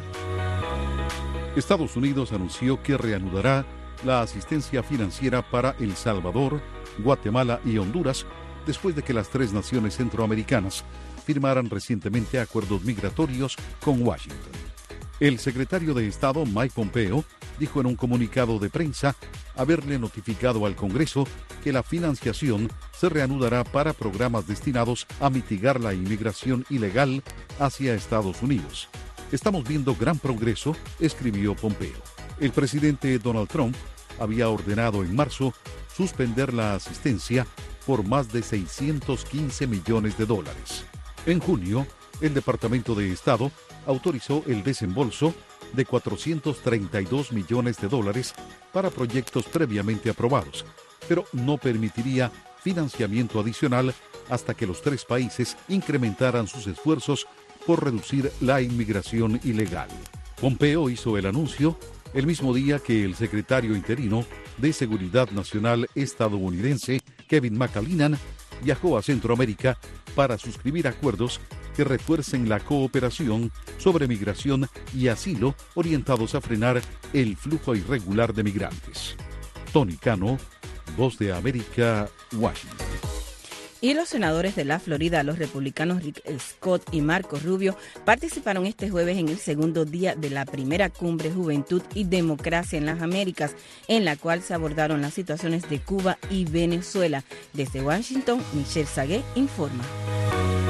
Estados Unidos anunció que reanudará la asistencia financiera para El Salvador, Guatemala y Honduras después de que las tres naciones centroamericanas firmaran recientemente acuerdos migratorios con Washington. El secretario de Estado, Mike Pompeo, dijo en un comunicado de prensa haberle notificado al Congreso que la financiación se reanudará para programas destinados a mitigar la inmigración ilegal hacia Estados Unidos. Estamos viendo gran progreso, escribió Pompeo. El presidente Donald Trump había ordenado en marzo suspender la asistencia por más de $615 millones. En junio, el Departamento de Estado autorizó el desembolso de $432 millones para proyectos previamente aprobados, pero no permitiría financiamiento adicional hasta que los tres países incrementaran sus esfuerzos por reducir la inmigración ilegal. Pompeo hizo el anuncio el mismo día que el secretario interino de Seguridad Nacional estadounidense, Kevin McAleenan, viajó a Centroamérica para suscribir acuerdos que refuercen la cooperación sobre migración y asilo orientados a frenar el flujo irregular de migrantes. Tony Cano, Voz de América, Washington. Y los senadores de la Florida, los republicanos Rick Scott y Marco Rubio, participaron este jueves en el segundo día de la primera cumbre Juventud y Democracia en las Américas, en la cual se abordaron las situaciones de Cuba y Venezuela. Desde Washington, Michelle Sagué informa.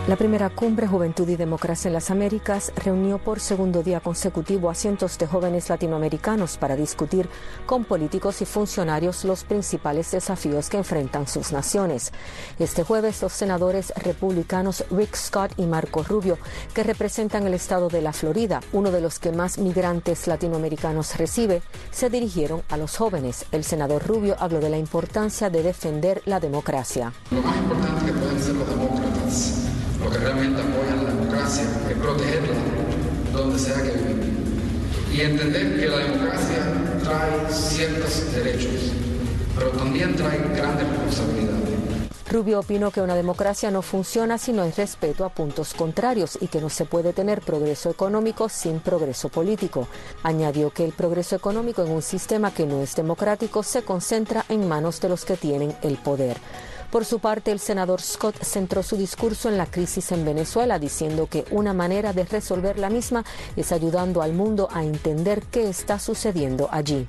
La primera cumbre Juventud y Democracia en las Américas reunió por segundo día consecutivo a cientos de jóvenes latinoamericanos para discutir con políticos y funcionarios los principales desafíos que enfrentan sus naciones. Este jueves, los senadores republicanos Rick Scott y Marco Rubio, que representan el estado de la Florida, uno de los que más migrantes latinoamericanos recibe, se dirigieron a los jóvenes. El senador Rubio habló de la importancia de defender la democracia. Lo más importante que pueden hacer los demócratas, lo que realmente apoyan la democracia, es protegerla donde sea que viven. Y entender que la democracia trae ciertos derechos, pero también trae grandes responsabilidades. Rubio opinó que una democracia no funciona si no hay respeto a puntos contrarios y que no se puede tener progreso económico sin progreso político. Añadió que el progreso económico en un sistema que no es democrático se concentra en manos de los que tienen el poder. Por su parte, el senador Scott centró su discurso en la crisis en Venezuela, diciendo que una manera de resolver la misma es ayudando al mundo a entender qué está sucediendo allí.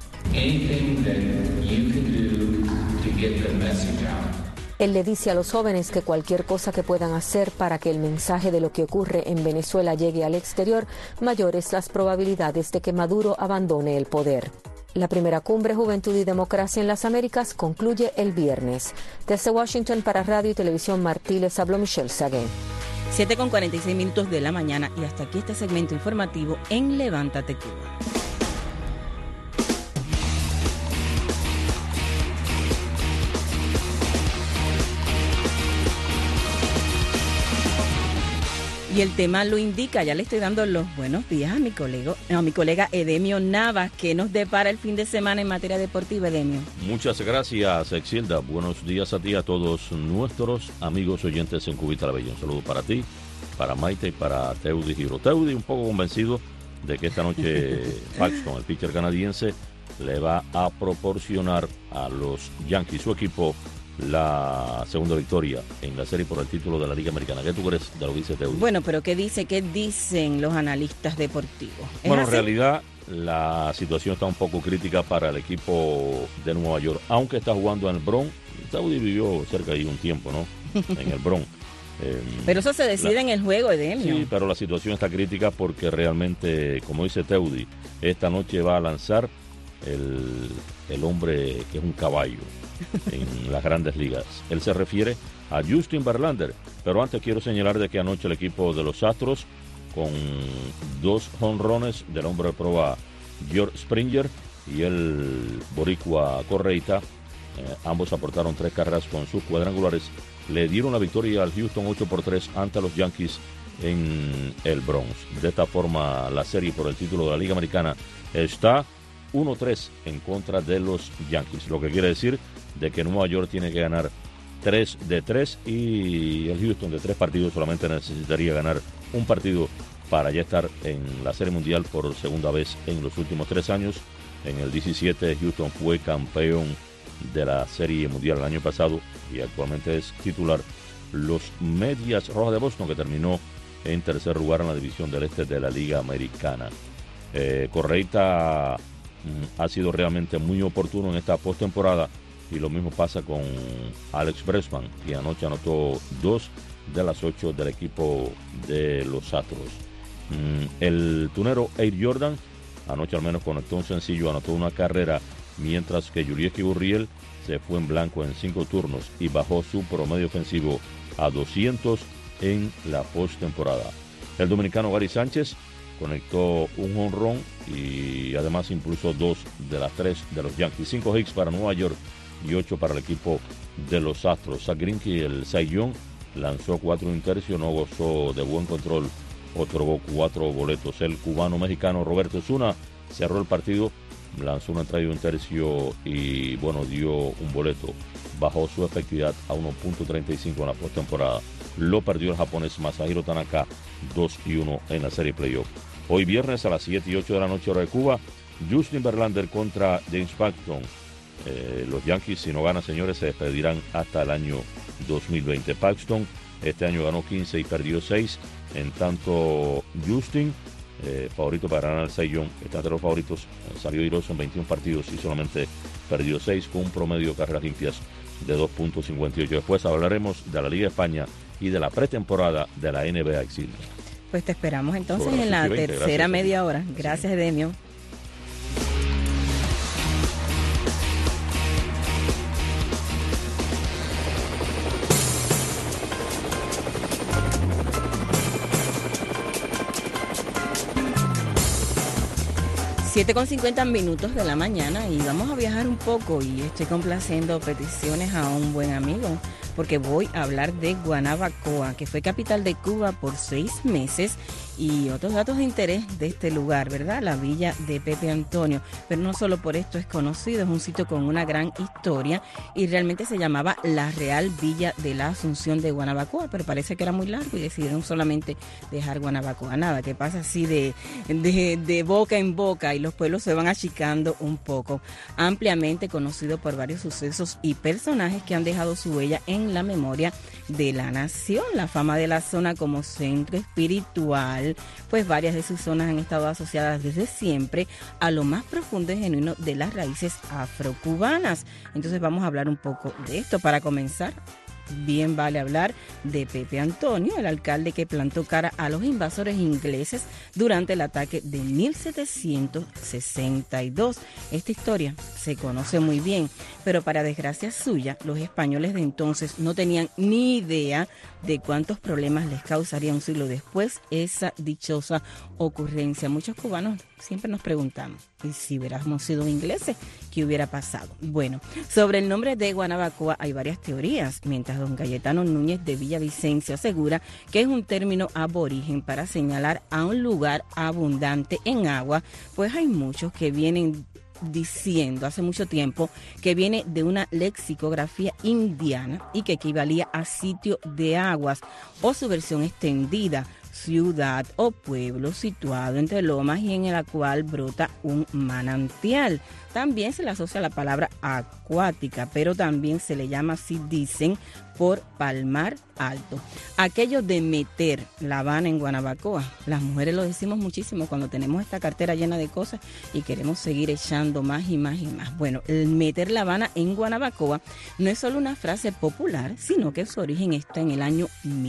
Él le dice a los jóvenes que cualquier cosa que puedan hacer para que el mensaje de lo que ocurre en Venezuela llegue al exterior, mayores las probabilidades de que Maduro abandone el poder. La primera cumbre Juventud y Democracia en las Américas concluye el viernes. Desde Washington para Radio y Televisión Martí les habló Michelle Sagué. 7:46 de la mañana y hasta aquí este segmento informativo en Levántate Cuba. Y el tema lo indica, ya le estoy dando los buenos días a mi colega Edemio Navas, que nos depara el fin de semana en materia deportiva, Edemio. Muchas gracias, Exilda. Buenos días a ti, a todos nuestros amigos oyentes en Cubita la Bella. Un saludo para ti, para Maite y para Teudi Giro. Teudi un poco convencido de que esta noche Paxton, el pitcher canadiense, le va a proporcionar a los Yankees, su equipo, la segunda victoria en la serie por el título de la Liga Americana. ¿Qué tú crees de lo que dice Teudi? Bueno, pero ¿qué dicen los analistas deportivos? Bueno, en realidad la situación está un poco crítica para el equipo de Nueva York, aunque está jugando en el Bronx. Teudi vivió cerca de ahí un tiempo, ¿no? En el Bronx. Pero eso se decide en el juego, Edemio. Sí, pero la situación está crítica porque realmente, como dice Teudi, esta noche va a lanzar el hombre que es un caballo en las grandes ligas. Él se refiere a Justin Verlander, pero antes quiero señalar de que anoche el equipo de los Astros, con 2 jonrones del hombre de proa George Springer y el boricua Correita, ambos aportaron 3 carreras con sus cuadrangulares, le dieron la victoria al Houston 8-3 ante los Yankees en el Bronx. De esta forma, la serie por el título de la Liga Americana está 1-3 en contra de los Yankees, lo que quiere decir de que Nueva York tiene que ganar 3 de 3 y el Houston de 3 partidos solamente necesitaría ganar un partido para ya estar en la Serie Mundial por segunda vez en los últimos 3 años. En el 17 Houston fue campeón de la Serie Mundial el año pasado y actualmente es titular. Los Medias Rojas de Boston, que terminó en tercer lugar en la división del este de la Liga Americana. Correita ha sido realmente muy oportuno en esta postemporada y lo mismo pasa con Alex Bregman, que anoche anotó 2 de las 8 del equipo de los Astros. El tunero Air Jordan anoche al menos conectó un sencillo, anotó una carrera, mientras que Yuriesky Gurriel se fue en blanco en 5 turnos y bajó su promedio ofensivo a 200 en la postemporada. El dominicano Gary Sánchez conectó un jonrón y además impulsó 2 de las 3 de los Yankees. 5 hits para Nueva York y 8 para el equipo de los Astros. Zach Greinke, el Cy Young, lanzó 4 un tercio, no gozó de buen control, otorgó 4 boletos. El cubano-mexicano Roberto Osuna cerró el partido, lanzó una entrada y un tercio y bueno, dio un boleto. Bajó su efectividad a 1.35 en la postemporada. Lo perdió el japonés Masahiro Tanaka, 2-1 en la serie playoff. Hoy viernes a las 7 y 8 de la noche hora de Cuba, Justin Verlander contra James Paxton. Los Yankees, si no ganan, señores, se despedirán hasta el año 2020. Paxton este año ganó 15 y perdió 6. En tanto, Justin, favorito para ganar el Cy Young, está entre los favoritos, salió airoso en 21 partidos y solamente perdió 6 con un promedio de carreras limpias de 2.58. Después hablaremos de la Liga de España y de la pretemporada de la NBA Exilio. Pues te esperamos entonces en la tercera media hora. Gracias, Edemio. Con 50 minutos de la mañana y vamos a viajar un poco y estoy complaciendo peticiones a un buen amigo porque voy a hablar de Guanabacoa, que fue capital de Cuba por 6 meses, y otros datos de interés de este lugar, ¿verdad? La villa de Pepe Antonio, pero no solo por esto es conocido, es un sitio con una gran historia y realmente se llamaba la Real Villa de la Asunción de Guanabacoa, pero parece que era muy largo y decidieron solamente dejar Guanabacoa. Nada, que pasa así de boca en boca y los pueblos se van achicando un poco. Ampliamente conocido por varios sucesos y personajes que han dejado su huella en la memoria de la nación. La fama de la zona como centro espiritual, pues varias de sus zonas han estado asociadas desde siempre a lo más profundo y genuino de las raíces afrocubanas. Entonces vamos a hablar un poco de esto. Para comenzar, bien vale hablar de Pepe Antonio, el alcalde que plantó cara a los invasores ingleses durante el ataque de 1762. Esta historia se conoce muy bien, pero para desgracia suya, los españoles de entonces no tenían ni idea de cuántos problemas les causaría un siglo después esa dichosa ocurrencia. Muchos cubanos siempre nos preguntamos, ¿y si hubiéramos sido ingleses, qué hubiera pasado? Bueno, sobre el nombre de Guanabacoa hay varias teorías, mientras don Cayetano Núñez de Villavicencio asegura que es un término aborigen para señalar a un lugar abundante en agua, pues hay muchos que vienen diciendo hace mucho tiempo que viene de una lexicografía indiana y que equivalía a sitio de aguas, o su versión extendida, ciudad o pueblo situado entre lomas y en el cual brota un manantial. También se le asocia la palabra acuática, pero también se le llama, así dicen, por palmar alto. Aquello de meter La Habana en Guanabacoa, las mujeres lo decimos muchísimo cuando tenemos esta cartera llena de cosas y queremos seguir echando más y más y más. Bueno, el meter La Habana en Guanabacoa no es solo una frase popular, sino que su origen está en el año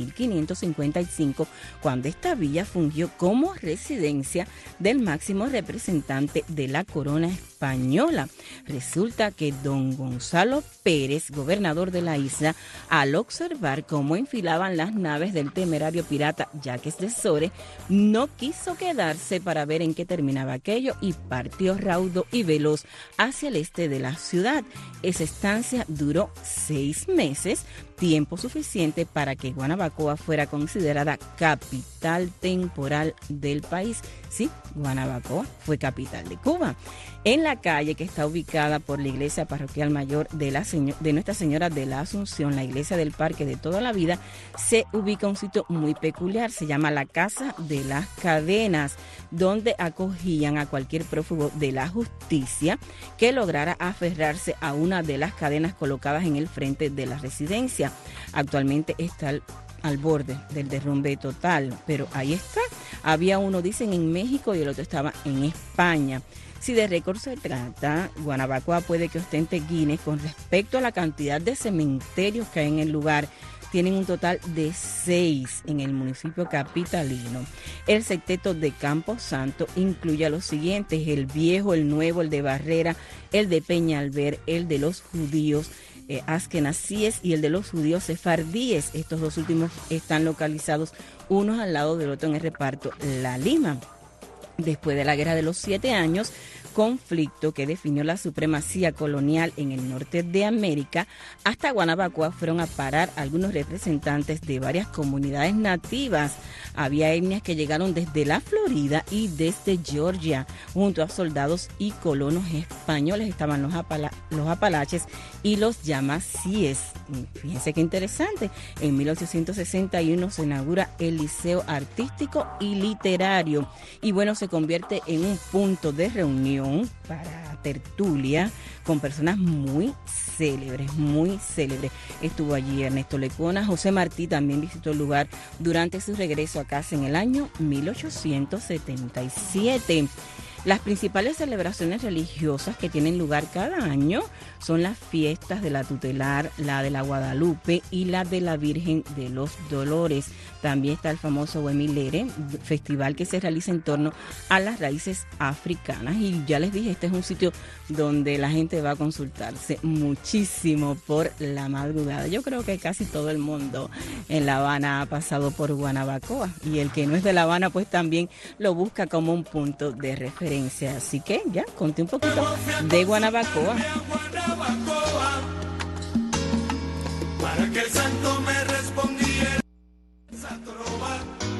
1555, cuando esta villa fungió como residencia del máximo representante de la corona española. Resulta que don Gonzalo Pérez, gobernador de la isla, al observar cómo enfilaban las naves del temerario pirata Jacques de Sores, no quiso quedarse para ver en qué terminaba aquello y partió raudo y veloz hacia el este de la ciudad. Esa estancia duró 6 meses, tiempo suficiente para que Guanabacoa fuera considerada capital temporal del país. Sí, Guanabacoa fue capital de Cuba. En la calle que está ubicada por la iglesia parroquial mayor de Nuestra Señora de la Asunción, la iglesia del Parque de toda la vida, se ubica un sitio muy peculiar, se llama la Casa de las Cadenas, donde acogían a cualquier prófugo de la justicia que lograra aferrarse a una de las cadenas colocadas en el frente de la residencia. Actualmente está al borde del derrumbe total, pero ahí está. Había uno, dicen, en México y el otro estaba en España. Si de récord se trata, Guanabacoa puede que ostente Guinness con respecto a la cantidad de cementerios que hay en el lugar. Tienen un total de 6 en el municipio capitalino. El septeto de Campo Santo incluye a los siguientes: el Viejo, el Nuevo, el de Barrera, el de Peñalver, el de los judíos askenazíes y el de los judíos sefardíes. Estos dos últimos están localizados unos al lado del otro en el reparto La Lima. Después de la Guerra de los 7 años, conflicto que definió la supremacía colonial en el norte de América, hasta Guanabacoa fueron a parar algunos representantes de varias comunidades nativas. Había etnias que llegaron desde la Florida y desde Georgia. Junto a soldados y colonos españoles estaban los apalaches y los yamasíes. Fíjense qué interesante. En 1861 se inaugura el Liceo Artístico y Literario. Y bueno, se convierte en un punto de reunión para tertulia con personas muy célebres, muy célebres. Estuvo allí Ernesto Lecuona. José Martí también visitó el lugar durante su regreso a casa en el año 1877. Las principales celebraciones religiosas que tienen lugar cada año son las fiestas de la Tutelar, la de la Guadalupe y la de la Virgen de los Dolores. También está el famoso Wemilere, festival que se realiza en torno a las raíces africanas. Y ya les dije, este es un sitio donde la gente va a consultarse muchísimo por la madrugada. Yo creo que casi todo el mundo en La Habana ha pasado por Guanabacoa, y el que no es de La Habana pues también lo busca como un punto de referencia. Así que ya conté un poquito de Guanabacoa. Para que el santo me respondiera esa trova.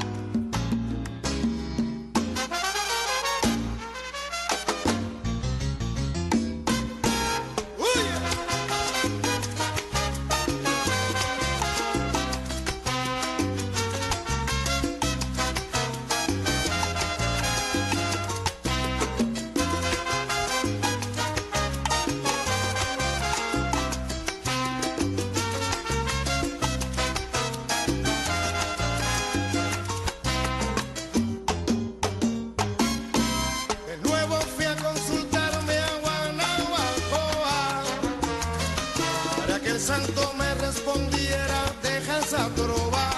Santo me respondiera, deja esa trova.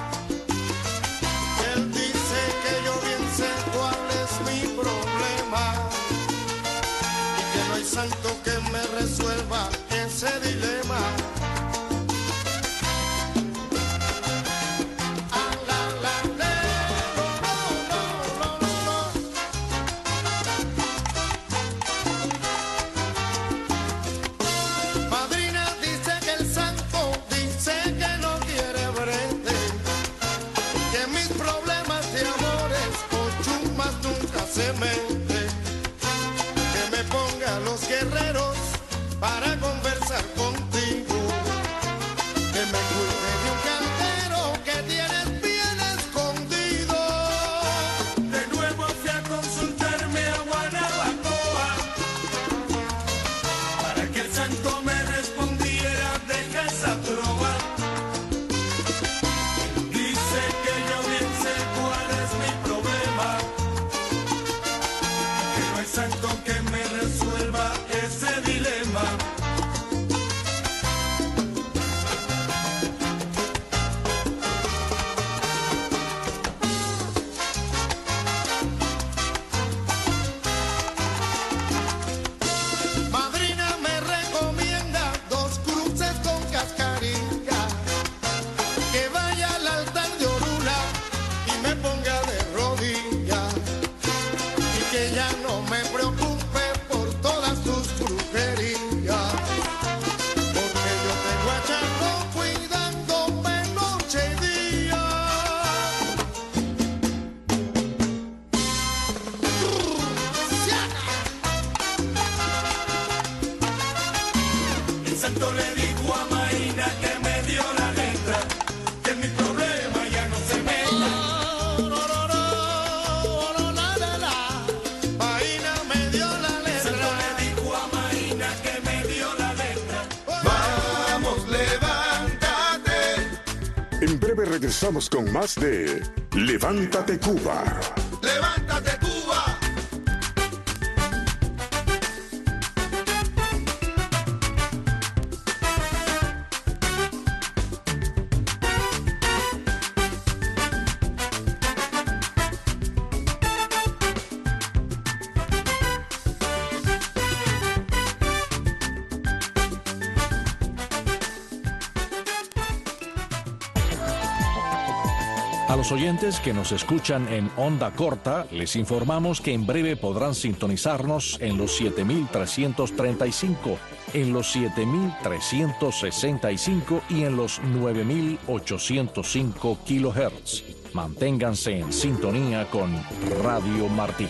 Él dice que yo bien sé cuál es mi problema y que no hay santo que me resuelva ese dilema. Para conversar contigo, que me cuide de un caldero que tienes bien escondido. De nuevo fui a consultarme a Guanabacoa, para que el santo me respondiera, deja esa trova. Dice que yo bien sé cuál es mi problema, que no hay santo que me resuelva ese dilema. Madrina me recomienda 2 cruces con cascarilla, que vaya al altar de Orula y me ponga de rodillas, y que ya no me preocupe por todas tus brujerías, porque yo tengo a Chaco cuidándome noche y día. El santo le dijo a Maína que me dio la letra, que mi problema ya no se meta. Maína me dio la letra. El santo le dijo a Maína que me dio la letra. Vamos, levántate. En breve regresamos con más de Levántate Cuba. Levántate, Cuba. A los oyentes que nos escuchan en onda corta, les informamos que en breve podrán sintonizarnos en los 7.335, en los 7.365 y en los 9.805 kilohertz. Manténganse en sintonía con Radio Martí.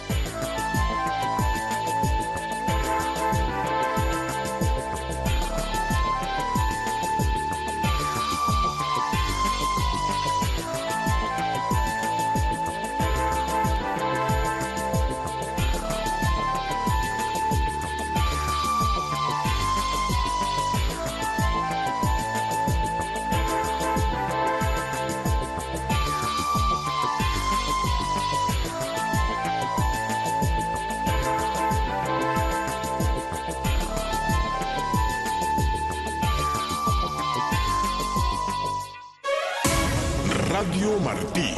Radio Martí.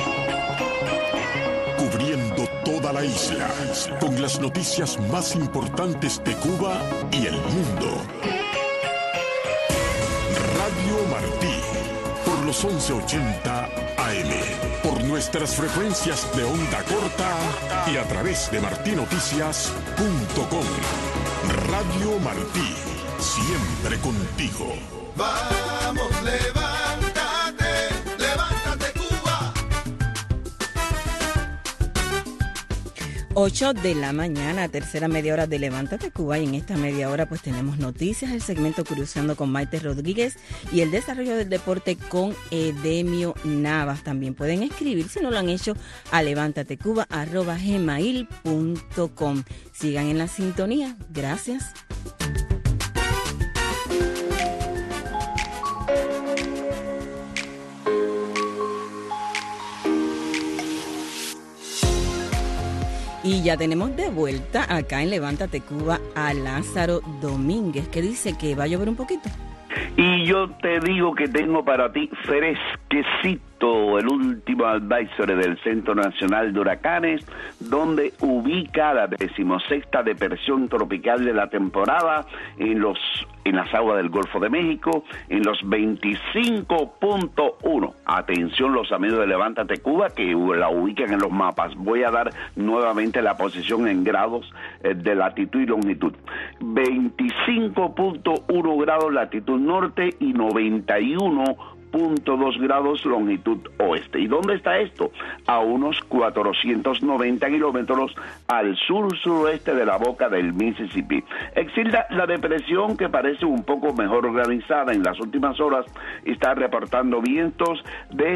Cubriendo toda la isla con las noticias más importantes de Cuba y el mundo. Radio Martí, por los 1180 AM, por nuestras frecuencias de onda corta y a través de martinoticias.com. Radio Martí, siempre contigo. Vamos, levántate, levántate Cuba. 8 de la mañana, tercera media hora de Levántate Cuba, y en esta media hora pues tenemos noticias, el segmento Curioseando con Maite Rodríguez y el desarrollo del deporte con Edemio Navas. También pueden escribir, si no lo han hecho, a levantatecuba@gmail.com. Sigan en la sintonía. Gracias. Y ya tenemos de vuelta acá en Levántate Cuba a Lázaro Domínguez, que dice que va a llover un poquito. Y yo te digo que tengo para ti fresquecito el último advisory del Centro Nacional de Huracanes, donde ubica la 16ª depresión tropical de la temporada en las aguas del Golfo de México, en los 25.1. Atención los amigos de Levántate Cuba que la ubican en los mapas. Voy a dar nuevamente la posición en grados de latitud y longitud. 25.1 grados latitud norte y 91.2 grados longitud oeste. ¿Y dónde está esto? A unos 490 kilómetros al sur-suroeste de la boca del Mississippi. Exilda, la depresión, que parece un poco mejor organizada en las últimas horas, está reportando vientos de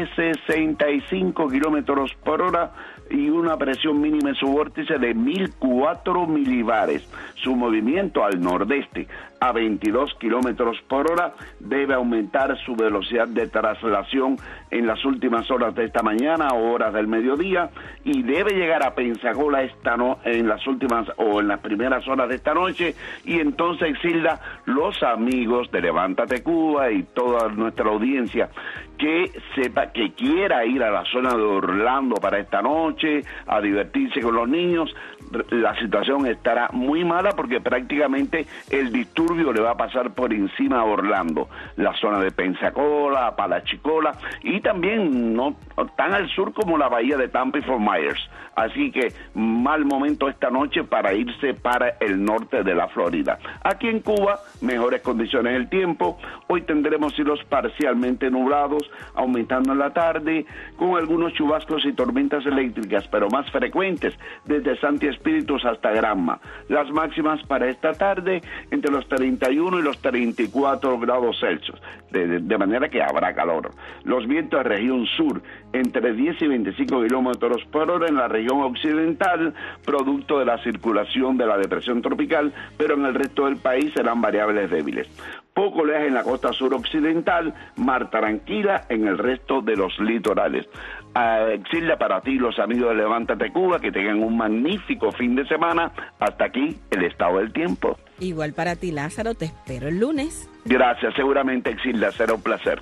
65 kilómetros por hora y una presión mínima en su vórtice de 1004 milibares. Su movimiento al nordeste a 22 kilómetros por hora debe aumentar su velocidad de traslación en las últimas horas de esta mañana o horas del mediodía, y debe llegar a Pensacola en las últimas o en las primeras horas de esta noche. Y entonces, Xilda, los amigos de Levántate Cuba y toda nuestra audiencia que sepa, que quiera ir a la zona de Orlando para esta noche a divertirse con los niños, la situación estará muy mala porque prácticamente el disturbio le va a pasar por encima a Orlando, la zona de Pensacola, Palachicola, y también no tan al sur como la bahía de Tampa y Fort Myers. Así que mal momento esta noche para irse para el norte de la Florida. Aquí en Cuba, mejores condiciones del tiempo. Hoy tendremos cielos parcialmente nublados, aumentando en la tarde, con algunos chubascos y tormentas eléctricas, pero más frecuentes desde Santi Espíritus hasta Granma. Las máximas para esta tarde entre los 31 y los 34 grados Celsius, de manera que habrá calor. Los vientos de región sur entre 10 y 25 kilómetros por hora en la región occidental, producto de la circulación de la depresión tropical, pero en el resto del país serán variables débiles. Poco oleaje en la costa suroccidental, mar tranquila en el resto de los litorales. Exilda para ti, los amigos de Levántate Cuba, que tengan un magnífico fin de semana. Hasta aquí el estado del tiempo. Igual para ti, Lázaro, te espero el lunes. Gracias, seguramente, Exilda, será un placer.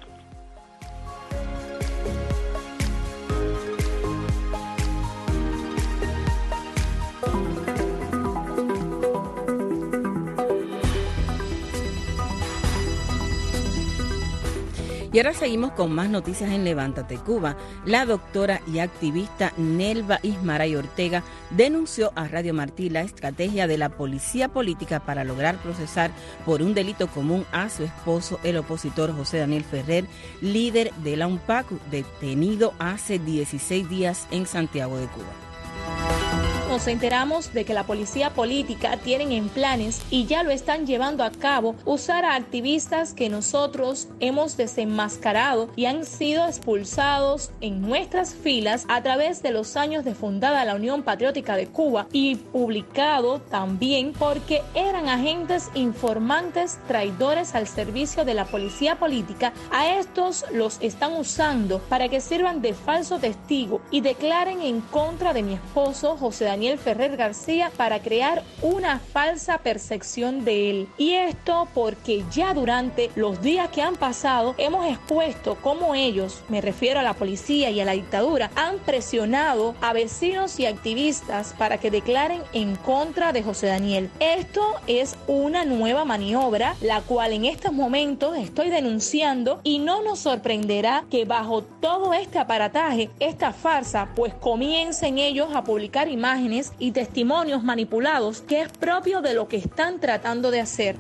Y ahora seguimos con más noticias en Levántate Cuba. La doctora y activista Nelva Ismaray Ortega denunció a Radio Martí la estrategia de la policía política para lograr procesar por un delito común a su esposo, el opositor José Daniel Ferrer, líder de la UNPACU, detenido hace 16 días en Santiago de Cuba. Nos enteramos de que la policía política tienen en planes y ya lo están llevando a cabo usar a activistas que nosotros hemos desenmascarado y han sido expulsados en nuestras filas a través de los años de fundada la Unión Patriótica de Cuba y publicado también porque eran agentes informantes traidores al servicio de la policía política. A estos los están usando para que sirvan de falso testigo y declaren en contra de mi esposo José Daniel Daniel Ferrer García para crear una falsa percepción de él. Y esto porque ya durante los días que han pasado hemos expuesto cómo ellos, me refiero a la policía y a la dictadura, han presionado a vecinos y activistas para que declaren en contra de José Daniel. Esto es una nueva maniobra, la cual en estos momentos estoy denunciando, y no nos sorprenderá que bajo todo este aparataje, esta farsa, pues comiencen ellos a publicar imágenes y testimonios manipulados, que es propio de lo que están tratando de hacer.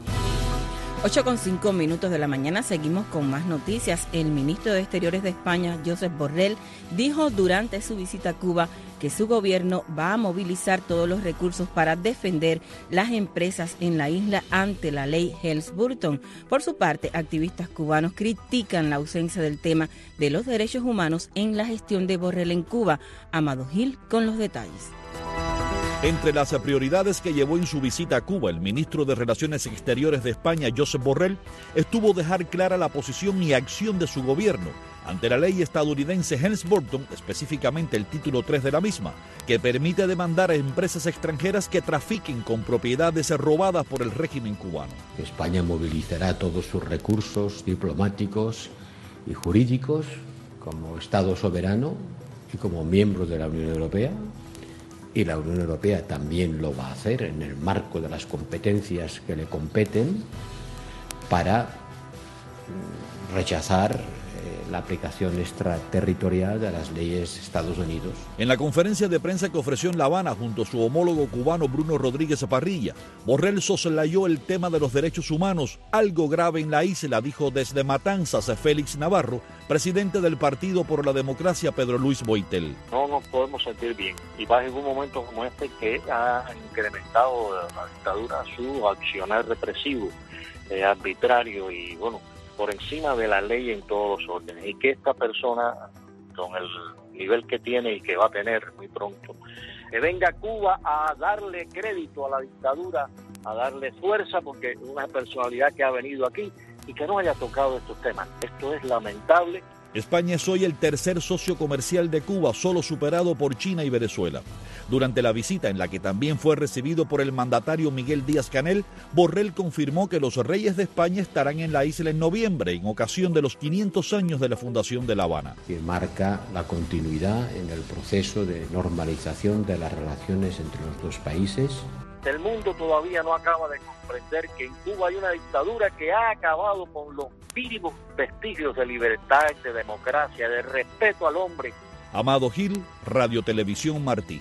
8:05 de la mañana, seguimos con más noticias. El ministro de Exteriores de España, Josep Borrell, dijo durante su visita a Cuba que su gobierno va a movilizar todos los recursos para defender las empresas en la isla ante la ley Helms-Burton. Por su parte, activistas cubanos critican la ausencia del tema de los derechos humanos en la gestión de Borrell en Cuba. Amado Gil con los detalles. Entre las prioridades que llevó en su visita a Cuba, el ministro de Relaciones Exteriores de España, Josep Borrell, estuvo dejar clara la posición y acción de su gobierno ante la ley estadounidense Helms-Burton, específicamente el título 3 de la misma, que permite demandar a empresas extranjeras que trafiquen con propiedades robadas por el régimen cubano. España movilizará todos sus recursos diplomáticos y jurídicos como Estado soberano y como miembro de la Unión Europea. Y la Unión Europea también lo va a hacer en el marco de las competencias que le competen para rechazar la aplicación extraterritorial de las leyes de Estados Unidos. En la conferencia de prensa que ofreció en La Habana junto a su homólogo cubano Bruno Rodríguez Parrilla, Borrell soslayó el tema de los derechos humanos, algo grave en la isla, dijo desde Matanzas Félix Navarro, presidente del Partido por la Democracia Pedro Luis Boitel. No nos podemos sentir bien, y más en un momento como este que ha incrementado la dictadura su accionar represivo, arbitrario y bueno, por encima de la ley en todos los órdenes, y que esta persona, con el nivel que tiene y que va a tener muy pronto, que venga a Cuba a darle crédito a la dictadura, a darle fuerza, porque es una personalidad que ha venido aquí y que no haya tocado estos temas. Esto es lamentable. España es hoy el tercer socio comercial de Cuba, solo superado por China y Venezuela. Durante la visita, en la que también fue recibido por el mandatario Miguel Díaz-Canel, Borrell confirmó que los reyes de España estarán en la isla en noviembre, en ocasión de los 500 años de la fundación de La Habana. Que marca la continuidad en el proceso de normalización de las relaciones entre los dos países. El mundo todavía no acaba de comprender que en Cuba hay una dictadura que ha acabado con los mínimos vestigios de libertad, de democracia, de respeto al hombre. Amado Gil, Radio Televisión Martí.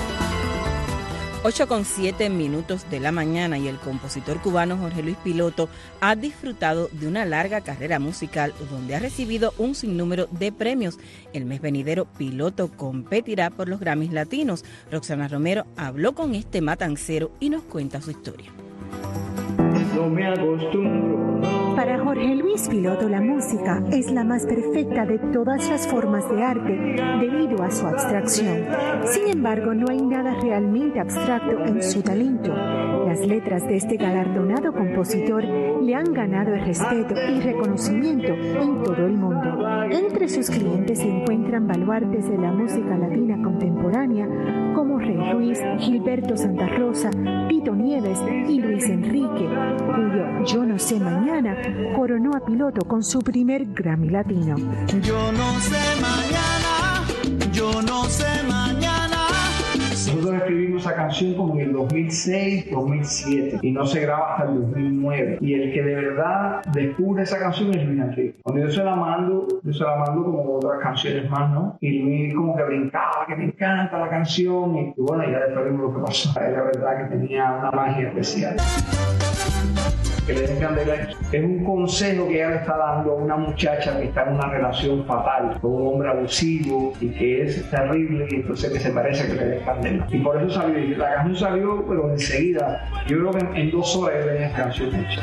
8:07 de la mañana, y el compositor cubano Jorge Luis Piloto ha disfrutado de una larga carrera musical donde ha recibido un sinnúmero de premios. El mes venidero, Piloto competirá por los Grammys Latinos. Roxana Romero habló con este matancero y nos cuenta su historia. No me acostumbro. Para Jorge Luis Piloto, la música es la más perfecta de todas las formas de arte debido a su abstracción. Sin embargo, no hay nada realmente abstracto en su talento. Las letras de este galardonado compositor le han ganado el respeto y reconocimiento en todo el mundo. Entre sus clientes se encuentran baluartes de la música latina contemporánea como Rey Ruiz, Gilberto Santa Rosa, Tito Nieves y Luis Enrique, cuyo Yo no sé mañana coronó a Piloto con su primer Grammy Latino. Yo no sé mañana, yo no sé mañana. Nosotros escribimos esa canción como en el 2006, 2007 y no se graba hasta el 2009. Y el que de verdad descubre esa canción es Luis Enrique. Cuando yo se la mando como otras canciones más, ¿no? Y Luis como que brincaba, que me encanta la canción. Y bueno, ya después vimos lo que pasó. Era verdad que tenía una magia especial. Que le den candela es un consejo que ella le está dando a una muchacha que está en una relación fatal con un hombre abusivo y que es terrible, y entonces que se parece que le den candela. Y por eso salió, la canción salió pero enseguida. Yo creo que en 2 horas yo tenía esta canción hecha.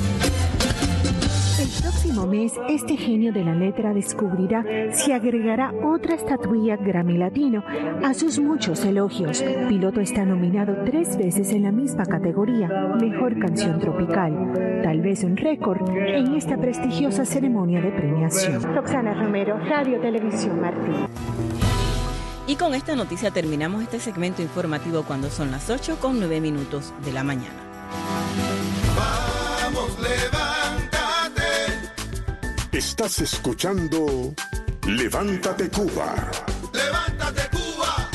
El próximo mes, este genio de la letra descubrirá si agregará otra estatuilla Grammy Latino a sus muchos elogios. Piloto está nominado 3 veces en la misma categoría, Mejor Canción Tropical, tal vez un récord en esta prestigiosa ceremonia de premiación. Roxana Romero, Radio Televisión Martí. Y con esta noticia terminamos este segmento informativo cuando son las 8:09 de la mañana. Vamos, levántate. Estás escuchando Levántate Cuba. Levántate Cuba.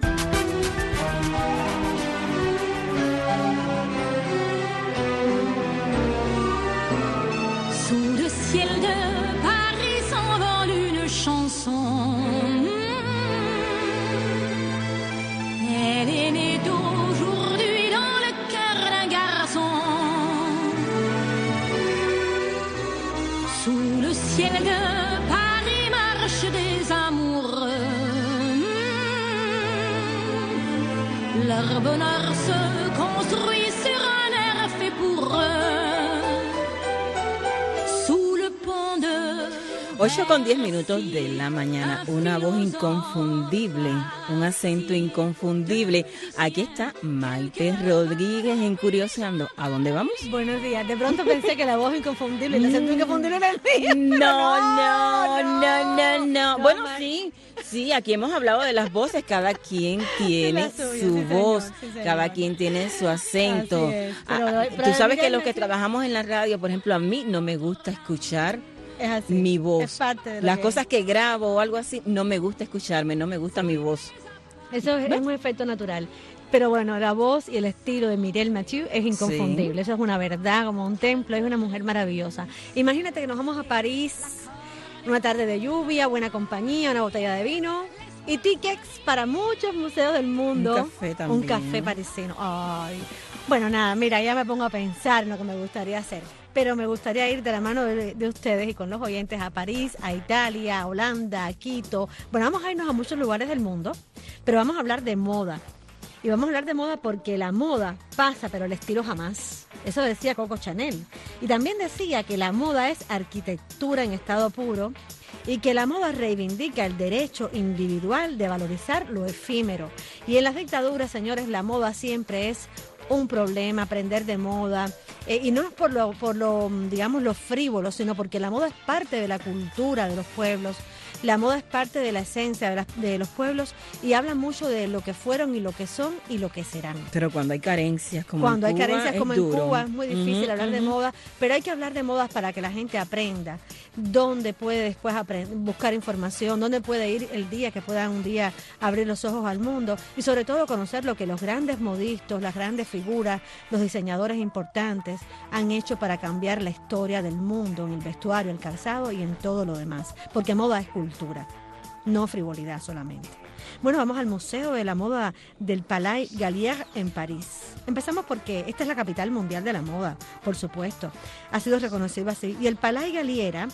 Sous le ciel de Paris s'envole une chanson. Elle est née d'aujourd'hui dans le cœur d'un garçon. Sous le ciel de Paris marchent des amoureux. Leur bonheur se construit sur un air fait pour eux. Sous le pont de 8:10 de la mañana, una voz inconfundible, un acento inconfundible. Aquí está Maite Rodríguez en Curioseando. ¿A dónde vamos? Buenos días. De pronto pensé que la voz inconfundible, el acento inconfundible era el mío. No. Bueno, sí, aquí hemos hablado de las voces. Cada quien tiene su voz, cada quien tiene su acento. Tú sabes que los que trabajamos en la radio, por ejemplo, a mí no me gusta escuchar mi voz. Es parte de las cosas que grabo o algo así, no me gusta escucharme, no me gusta mi voz. Eso es un efecto natural. Pero bueno, la voz y el estilo de Mireille Mathieu es inconfundible. Sí. Eso es una verdad, como un templo. Es una mujer maravillosa. Imagínate que nos vamos a París, una tarde de lluvia, buena compañía, una botella de vino y tickets para muchos museos del mundo. Un café también. Un café parisino. Ay. Bueno, nada, mira, ya me pongo a pensar en lo que me gustaría hacer. Pero me gustaría ir de la mano de ustedes y con los oyentes a París, a Italia, a Holanda, a Quito. Bueno, vamos a irnos a muchos lugares del mundo, pero vamos a hablar de moda. Y vamos a hablar de moda porque la moda pasa, pero el estilo jamás. Eso decía Coco Chanel. Y también decía que la moda es arquitectura en estado puro y que la moda reivindica el derecho individual de valorizar lo efímero. Y en las dictaduras, señores, la moda siempre es un problema, aprender de moda, y no es por lo, digamos, lo frívolo, sino porque la moda es parte de la cultura de los pueblos. La moda es parte de la esencia de los pueblos y habla mucho de lo que fueron y lo que son y lo que serán. Pero cuando hay carencias como en Cuba es muy difícil hablar de moda, pero hay que hablar de modas para que la gente aprenda dónde puede después buscar información, dónde puede ir el día que pueda un día abrir los ojos al mundo y sobre todo conocer lo que los grandes modistas, las grandes figuras, los diseñadores importantes han hecho para cambiar la historia del mundo en el vestuario, el calzado y en todo lo demás, porque moda es cultura, no frivolidad solamente. Bueno, vamos al Museo de la Moda del Palais Gallier en París. Empezamos porque esta es la capital mundial de la moda, por supuesto. Ha sido reconocido así. Y el Palais Gallier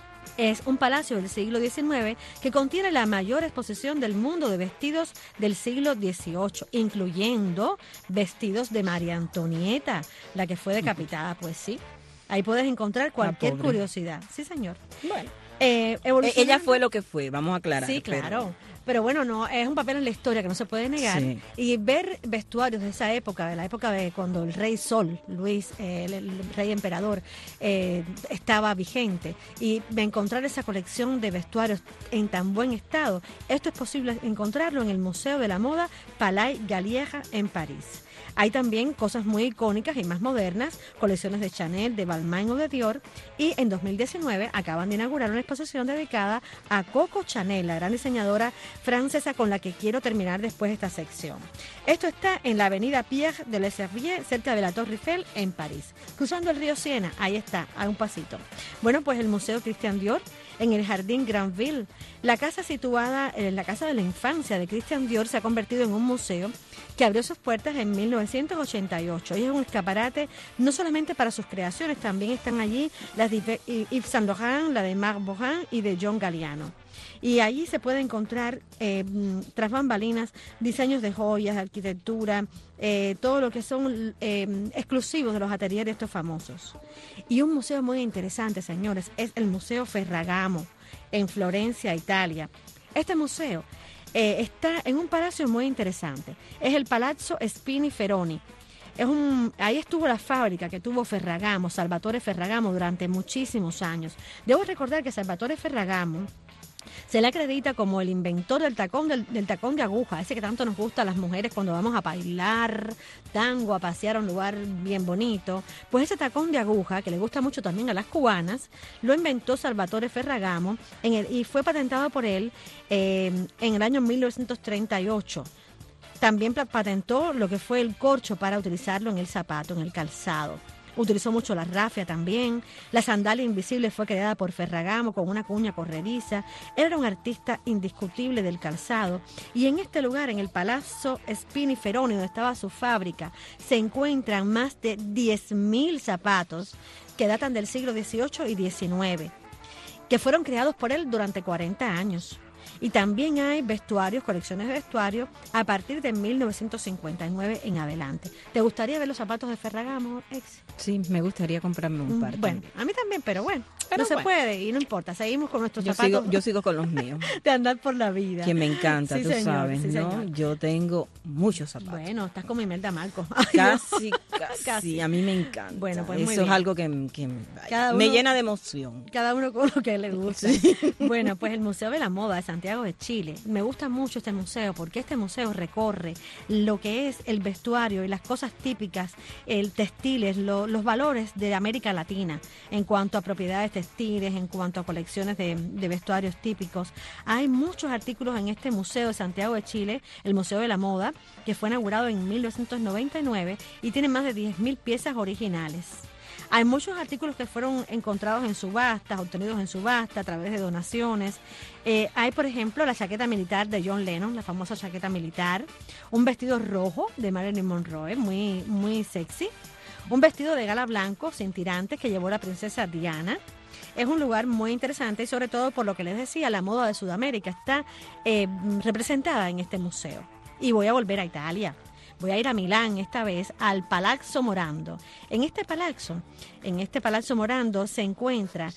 es un palacio del siglo XIX que contiene la mayor exposición del mundo de vestidos del siglo XVIII, incluyendo vestidos de María Antonieta, la que fue decapitada, pues sí. Ahí puedes encontrar cualquier curiosidad. Sí, señor. Bueno. Ella fue lo que fue, vamos a aclarar. Sí, claro. Pero bueno, no, es un papel en la historia que no se puede negar. Sí. Y ver vestuarios de esa época, de la época de cuando el rey Sol, Luis, el rey emperador, estaba vigente, y encontrar esa colección de vestuarios en tan buen estado, esto es posible encontrarlo en el Museo de la Moda Palais Gallier en París. Hay también cosas muy icónicas y más modernas, colecciones de Chanel, de Balmain o de Dior, y en 2019 acaban de inaugurar una exposición dedicada a Coco Chanel, la gran diseñadora francesa con la que quiero terminar después esta sección. Esto está en la avenida Pierre de Les Herbiers, cerca de la Torre Eiffel, en París. Cruzando el río Siena, ahí está, a un pasito. Bueno, pues el Museo Christian Dior, en el Jardín Granville. La casa situada en la casa de la infancia de Christian Dior se ha convertido en un museo que abrió sus puertas en 1988. Y es un escaparate no solamente para sus creaciones, también están allí las de Yves Saint Laurent, la de Marc Bohan y de John Galliano. Y allí se puede encontrar, tras bambalinas, diseños de joyas, de arquitectura, todo lo que son exclusivos de los ateliers de estos famosos. Y un museo muy interesante, señores, es el Museo Ferragamo, en Florencia, Italia. Este museo está en un palacio muy interesante. Es el Palazzo Spini-Ferroni. Ahí estuvo la fábrica que tuvo Ferragamo, Salvatore Ferragamo, durante muchísimos años. Debo recordar que Salvatore Ferragamo Se le acredita como el inventor del tacón de aguja, ese que tanto nos gusta a las mujeres cuando vamos a bailar tango, a pasear a un lugar bien bonito. Pues ese tacón de aguja, que le gusta mucho también a las cubanas, lo inventó Salvatore Ferragamo y fue patentado por él en el año 1938. También patentó lo que fue el corcho para utilizarlo en el zapato, en el calzado. Utilizó mucho la rafia también. La sandalia invisible fue creada por Ferragamo con una cuña corrediza. Él era un artista indiscutible del calzado. Y en este lugar, en el Palazzo Spiniferoni, donde estaba su fábrica, se encuentran más de 10.000 zapatos que datan del siglo XVIII y XIX, que fueron creados por él durante 40 años. Y también hay vestuarios, colecciones de vestuarios a partir de 1959 en adelante. ¿Te gustaría ver los zapatos de Ferragamo, ex? Sí, me gustaría comprarme un par. Bueno, a mí también, pero bueno, se puede y no importa. Seguimos con nuestros zapatos. Yo sigo con los míos. De andar por la vida. Que me encanta, sí, tú señor, sabes, sí, ¿no? señor. Yo tengo muchos zapatos. Bueno, estás como Imelda Marcos. Casi. A mí me encanta. Bueno, pues eso muy bien. es algo que me llena de emoción. Cada uno con lo que le gusta. Sí. Bueno, pues el Museo de la Moda de Santiago de Chile. Me gusta mucho este museo porque este museo recorre lo que es el vestuario y las cosas típicas, el textiles, los valores de América Latina en cuanto a propiedades textiles, en cuanto a colecciones de vestuarios típicos. Hay muchos artículos en este Museo de Santiago de Chile, el Museo de la Moda, que fue inaugurado en 1999 y tiene más de 10.000 piezas originales. Hay muchos artículos que fueron encontrados en subastas, obtenidos en subasta a través de donaciones. Hay, por ejemplo, la chaqueta militar de John Lennon, la famosa chaqueta militar, un vestido rojo de Marilyn Monroe, muy, muy sexy, un vestido de gala blanco sin tirantes que llevó la princesa Diana. Es un lugar muy interesante y sobre todo por lo que les decía, la moda de Sudamérica está representada en este museo. Y voy a volver a Italia. Voy a ir a Milán esta vez, al Palazzo Morando. En este Palazzo Morando se encuentra,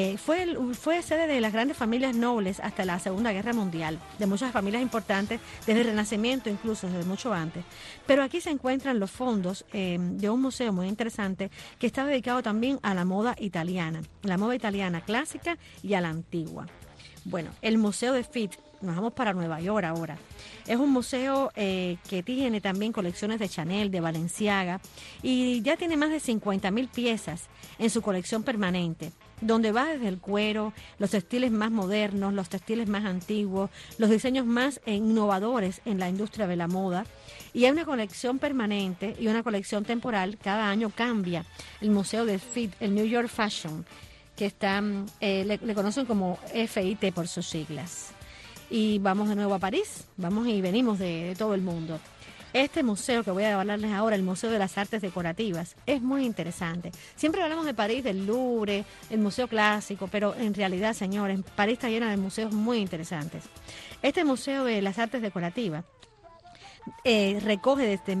fue sede de las grandes familias nobles hasta la Segunda Guerra Mundial, de muchas familias importantes, desde el Renacimiento incluso, desde mucho antes. Pero aquí se encuentran los fondos de un museo muy interesante que está dedicado también a la moda italiana clásica y a la antigua. Bueno, el Museo de Fit, nos vamos para Nueva York ahora. Es un museo que tiene también colecciones de Chanel, de Balenciaga, y ya tiene más de 50.000 piezas en su colección permanente, donde va desde el cuero, los textiles más modernos, los textiles más antiguos, los diseños más innovadores en la industria de la moda. Y hay una colección permanente y una colección temporal, cada año cambia. El Museo de Fit, el New York Fashion, que está, le conocen como FIT por sus siglas. Y vamos de nuevo a París, vamos y venimos de todo el mundo. Este museo que voy a hablarles ahora, el Museo de las Artes Decorativas, es muy interesante. Siempre hablamos de París, del Louvre, el Museo Clásico, pero en realidad, señores, París está llena de museos muy interesantes. Este Museo de las Artes Decorativas recoge desde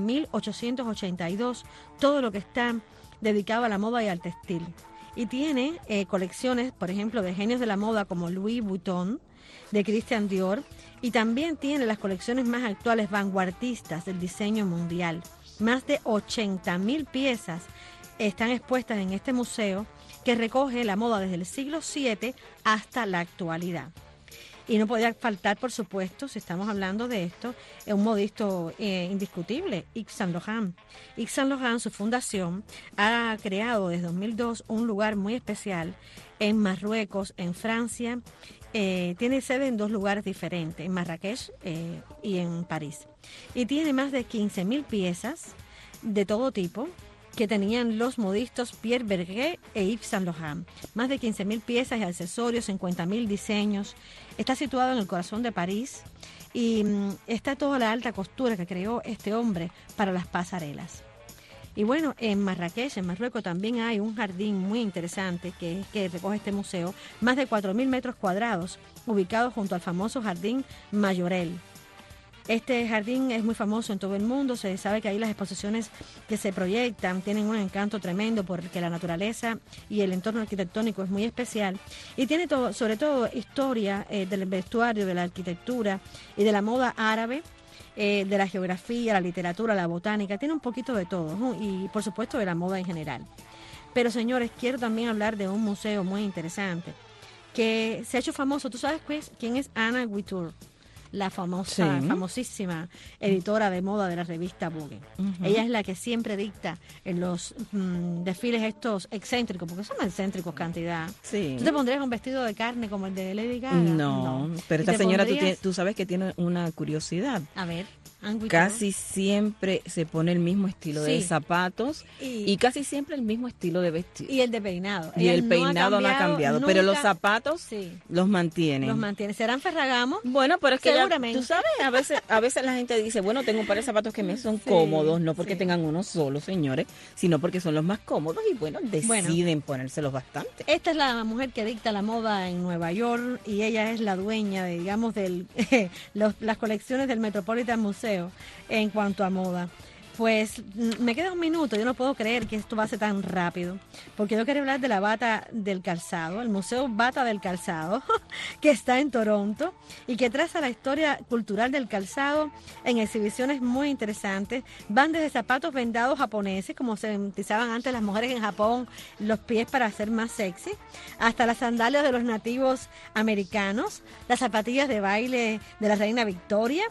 1882 todo lo que está dedicado a la moda y al textil. Y tiene colecciones, por ejemplo, de genios de la moda como Louis Vuitton, de Christian Dior, y también tiene las colecciones más actuales vanguardistas del diseño mundial. Más de 80.000 piezas están expuestas en este museo que recoge la moda desde el siglo VII hasta la actualidad. Y no podía faltar, por supuesto, si estamos hablando de esto, un modisto indiscutible, Yves Saint Laurent. Yves Saint Laurent, su fundación, ha creado desde 2002 un lugar muy especial en Marruecos, en Francia. Tiene sede en 2 lugares diferentes, en Marrakech y en París. Y tiene más de 15.000 piezas de todo tipo que tenían los modistos Pierre Berger e Yves Saint Laurent. Más de 15.000 piezas y accesorios, 50.000 diseños. Está situado en el corazón de París y está toda la alta costura que creó este hombre para las pasarelas. Y bueno, en Marrakech, en Marruecos, también hay un jardín muy interesante que recoge este museo, más de 4.000 metros cuadrados, ubicado junto al famoso Jardín Majorelle. Este jardín es muy famoso en todo el mundo, se sabe que ahí las exposiciones que se proyectan tienen un encanto tremendo porque la naturaleza y el entorno arquitectónico es muy especial y tiene todo, sobre todo historia del vestuario, de la arquitectura y de la moda árabe, de la geografía, la literatura, la botánica, tiene un poquito de todo, ¿no? Y por supuesto de la moda en general. Pero señores, quiero también hablar de un museo muy interesante que se ha hecho famoso. ¿Tú sabes quién es Anna Wintour? La famosísima editora de moda de la revista Vogue. Ella es la que siempre dicta en los desfiles estos excéntricos, porque son excéntricos cantidad. Sí. ¿Tú te pondrías un vestido de carne como el de Lady Gaga? No, pero esta señora tú sabes que tiene una curiosidad. A ver. Casi siempre se pone el mismo estilo de zapatos y casi siempre el mismo estilo de vestido. Y el de peinado. Y el peinado no ha cambiado, nunca, pero los zapatos los mantienen. Los mantiene. ¿Serán Ferragamo? Bueno, pero es que seguramente. Tú sabes, a veces la gente dice, bueno, tengo un par de zapatos que me son cómodos, no porque tengan uno solo, señores, sino porque son los más cómodos y bueno, deciden ponérselos bastante. Esta es la mujer que dicta la moda en Nueva York y ella es la dueña de, digamos, las colecciones del Metropolitan Museum en cuanto a moda. Pues me queda un minuto, yo no puedo creer que esto pase tan rápido, porque yo quería hablar de la Bata del Calzado, el Museo Bata del Calzado, que está en Toronto y que traza la historia cultural del calzado en exhibiciones muy interesantes. Van desde zapatos vendados japoneses, como se utilizaban antes las mujeres en Japón, los pies para hacer más sexy, hasta las sandalias de los nativos americanos, las zapatillas de baile de la reina Victoria,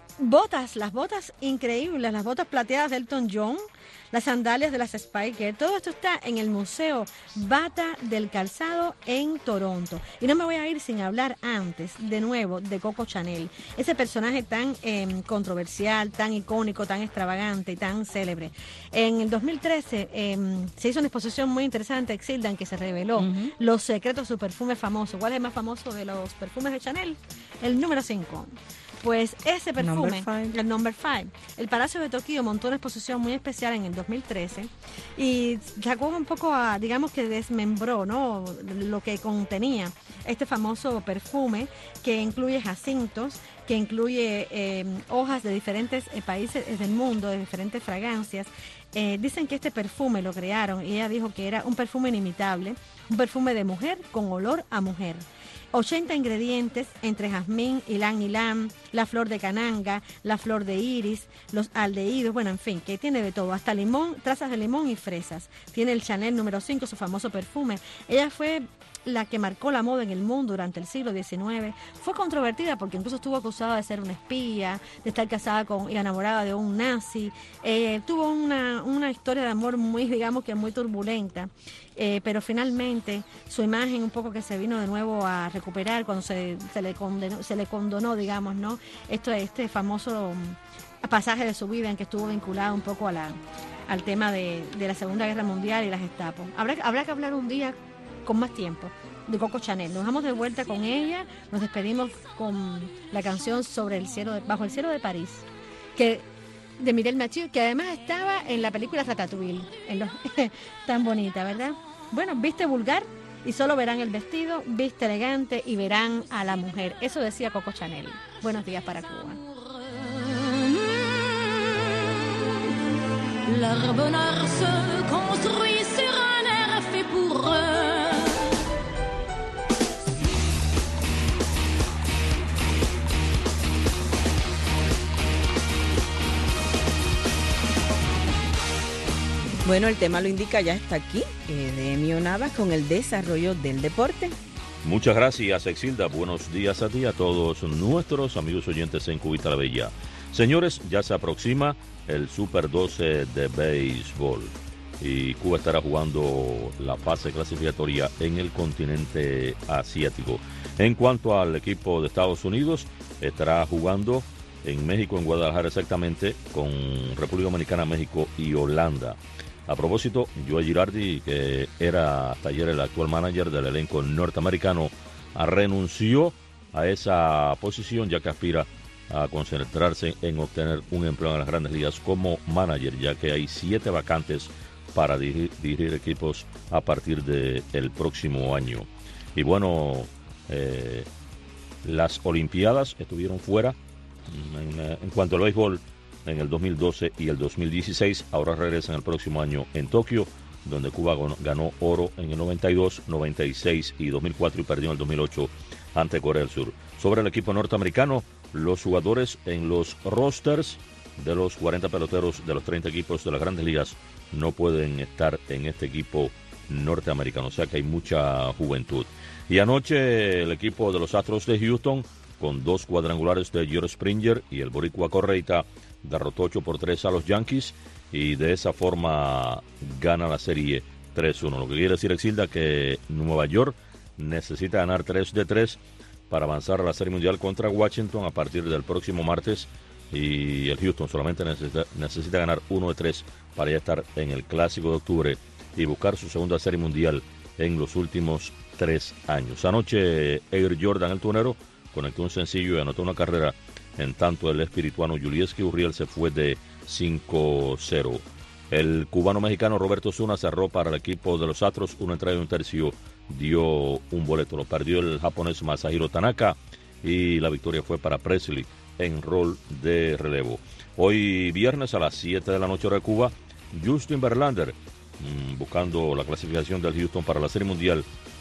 las botas increíbles, las botas plateadas de Elton John, las sandalias de las Spiker, todo esto está en el Museo Bata del Calzado en Toronto. Y no me voy a ir sin hablar antes, de nuevo, de Coco Chanel, ese personaje tan controversial, tan icónico, tan extravagante y tan célebre. En el 2013 se hizo una exposición muy interesante, Exilda, en que se reveló los secretos de su perfume famoso. ¿Cuál es el más famoso de los perfumes de Chanel? El número 5. Pues ese perfume, el Number 5, el Palacio de Tokio montó una exposición muy especial en el 2013 y sacó un poco digamos que desmembró, ¿no?, lo que contenía este famoso perfume, que incluye jacintos, que incluye hojas de diferentes países del mundo, de diferentes fragancias. Dicen que este perfume lo crearon y ella dijo que era un perfume inimitable, un perfume de mujer con olor a mujer. 80 ingredientes entre jazmín, ylang ylang, la flor de cananga, la flor de iris, los aldehídos, bueno, en fin, que tiene de todo, hasta limón, trazas de limón y fresas. Tiene el Chanel número 5, su famoso perfume. Ella fue la que marcó la moda en el mundo durante el siglo XIX. Fue controvertida porque incluso estuvo acusada de ser una espía, de estar casada y enamorada de un nazi. Tuvo una historia de amor muy, digamos que muy turbulenta. Pero finalmente su imagen un poco que se vino de nuevo a recuperar cuando se le condonó, digamos, ¿no?, este famoso pasaje de su vida en que estuvo vinculado un poco al tema de la Segunda Guerra Mundial y las Gestapo. Habrá que hablar un día con más tiempo de Coco Chanel. Nos vamos de vuelta con ella, nos despedimos con la canción Bajo el cielo de París, de Mireille Mathieu, que además estaba en la película Ratatouille, tan bonita, ¿verdad? Bueno, viste vulgar y solo verán el vestido, viste elegante y verán a la mujer. Eso decía Coco Chanel. Buenos días para Cuba. Leur bonheur se construit sur un air fait pour eux. Bueno, el tema lo indica, ya está aquí, de Emio Navas con el desarrollo del deporte. Muchas gracias, Exilda. Buenos días a ti, a todos nuestros amigos oyentes en Cubita la Bella. Señores, ya se aproxima el Super 12 de béisbol y Cuba estará jugando la fase clasificatoria en el continente asiático. En cuanto al equipo de Estados Unidos, estará jugando en México, en Guadalajara exactamente, con República Dominicana, México y Holanda. A propósito, Joe Girardi, que era hasta ayer el actual manager del elenco norteamericano, renunció a esa posición ya que aspira a concentrarse en obtener un empleo en las Grandes Ligas como manager, ya que hay 7 vacantes para dirigir equipos a partir del próximo año. Y bueno, las Olimpiadas estuvieron fuera en cuanto al béisbol en el 2012 y el 2016, ahora regresan el próximo año en Tokio, donde Cuba ganó oro en el 92, 96 y 2004 y perdió en el 2008 ante Corea del Sur. Sobre el equipo norteamericano, los jugadores en los rosters de los 40 peloteros de los 30 equipos de las Grandes Ligas no pueden estar en este equipo norteamericano, o sea que hay mucha juventud. Y anoche el equipo de los Astros de Houston, con 2 cuadrangulares de George Springer y el boricua Correita, derrotó 8-3 a los Yankees y de esa forma gana la serie 3-1. Lo que quiere decir, Exilda, que Nueva York necesita ganar 3 de 3 para avanzar a la Serie Mundial contra Washington a partir del próximo martes, y el Houston solamente necesita ganar 1 de 3 para ya estar en el Clásico de octubre y buscar su segunda Serie Mundial en los últimos 3 años. Anoche Air Jordan, el tunero, conectó un sencillo y anotó una carrera, en tanto el espirituano Yulieski Urriel se fue de 5-0. El cubano-mexicano Roberto Osuna cerró para el equipo de los Astros, una entrada y un tercio, dio un boleto, lo perdió el japonés Masahiro Tanaka y la victoria fue para Presley en rol de relevo. Hoy viernes a las 7 de la noche hora de Cuba, Justin Verlander buscando la clasificación del Houston para la Serie Mundial,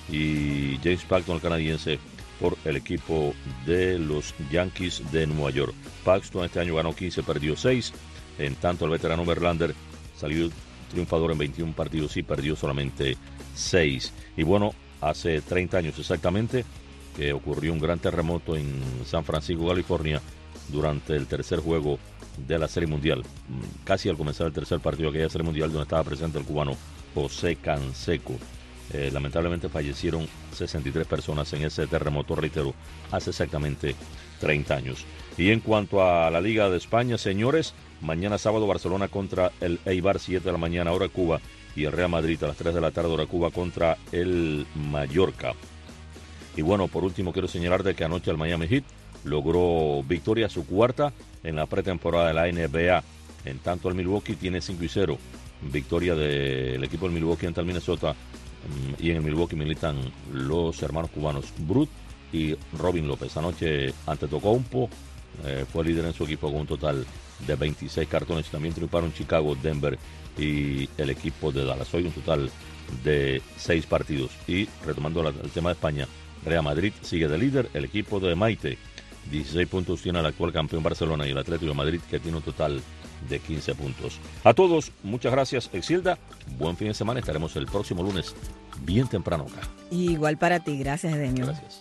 y James Paxton, el canadiense, por el equipo de los Yankees de Nueva York. Paxton este año ganó 15, perdió 6, en tanto el veterano Verlander salió triunfador en 21 partidos y perdió solamente 6. Y bueno, hace 30 años exactamente que ocurrió un gran terremoto en San Francisco, California, durante el tercer juego de la Serie Mundial, casi al comenzar el tercer partido de aquella Serie Mundial, donde estaba presente el cubano José Canseco. Lamentablemente fallecieron 63 personas en ese terremoto, reitero, hace exactamente 30 años. Y en cuanto a la Liga de España, señores, mañana sábado Barcelona contra el Eibar, 7 de la mañana hora Cuba, y el Real Madrid a las 3 de la tarde hora Cuba contra el Mallorca. Y bueno, por último quiero señalar de que anoche el Miami Heat logró victoria, su cuarta en la pretemporada de la NBA. En tanto el Milwaukee tiene 5-0, victoria del equipo del Milwaukee ante el Minnesota, y en el Milwaukee militan los hermanos cubanos Brut y Robin López. Anoche Antetokounmpo fue líder en su equipo con un total de 26 cartones. También triunfaron Chicago, Denver y el equipo de Dallas. Hoy un total de 6 partidos. Y retomando el tema de España, Real Madrid sigue de líder, el equipo de Maite 16 puntos tiene el actual campeón Barcelona y el Atlético de Madrid, que tiene un total de 15 puntos. A todos, muchas gracias, Exilda. Buen fin de semana. Estaremos el próximo lunes bien temprano acá. Igual para ti. Gracias, Edenio. Gracias.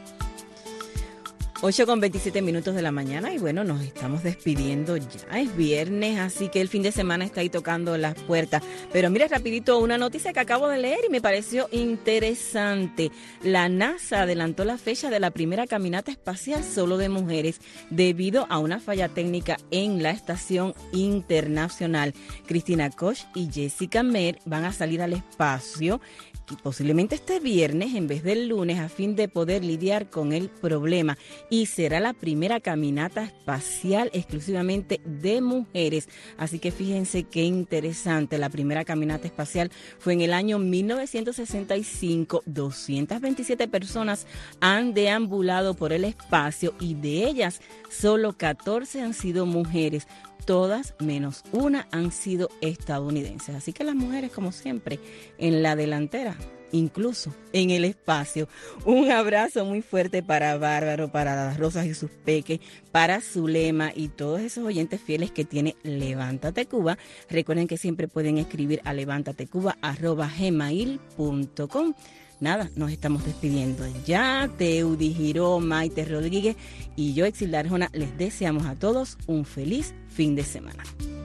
8:27 de la mañana y bueno, nos estamos despidiendo ya. Es viernes, así que el fin de semana está ahí tocando las puertas. Pero mira, rapidito, una noticia que acabo de leer y me pareció interesante. La NASA adelantó la fecha de la primera caminata espacial solo de mujeres debido a una falla técnica en la estación internacional. Christina Koch y Jessica Meir van a salir al espacio y posiblemente este viernes en vez del lunes, a fin de poder lidiar con el problema, y será la primera caminata espacial exclusivamente de mujeres. Así que fíjense qué interesante. La primera caminata espacial fue en el año 1965. 227 personas han deambulado por el espacio y de ellas solo 14 han sido mujeres. Todas menos una han sido estadounidenses. Así que las mujeres, como siempre, en la delantera, incluso en el espacio. Un abrazo muy fuerte para Bárbaro, para las Rosas y sus peques, para Zulema y todos esos oyentes fieles que tiene Levántate Cuba. Recuerden que siempre pueden escribir a levantatecuba@gmail.com. Nada, nos estamos despidiendo ya. Teudi Giró, Maite Rodríguez y yo, Exilda Arjona, les deseamos a todos un feliz fin de semana.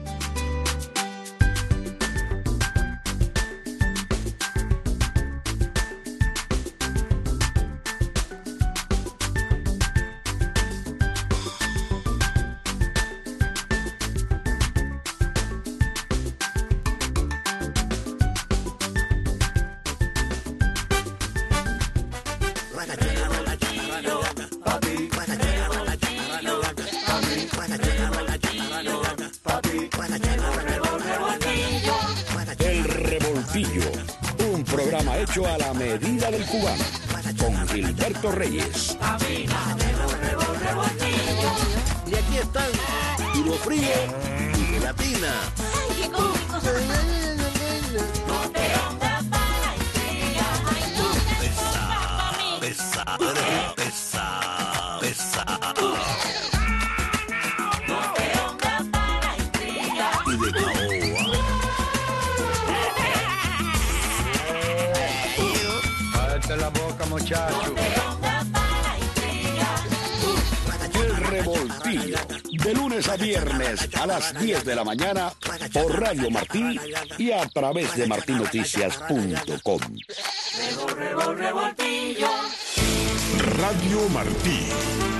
Hecho a la medida del cubano, con Gilberto Reyes. Y aquí están, duro frío y gelatina. ¡Ay, qué cómico! No te ondas para la intriga, ay, no te Pesa, pesa, pesa. No te ondas para la intriga. Y de caoba. la boca, muchacho. El Revoltillo, de lunes a viernes a las 10 de la mañana por Radio Martí y a través de martinoticias.com. Radio Martí.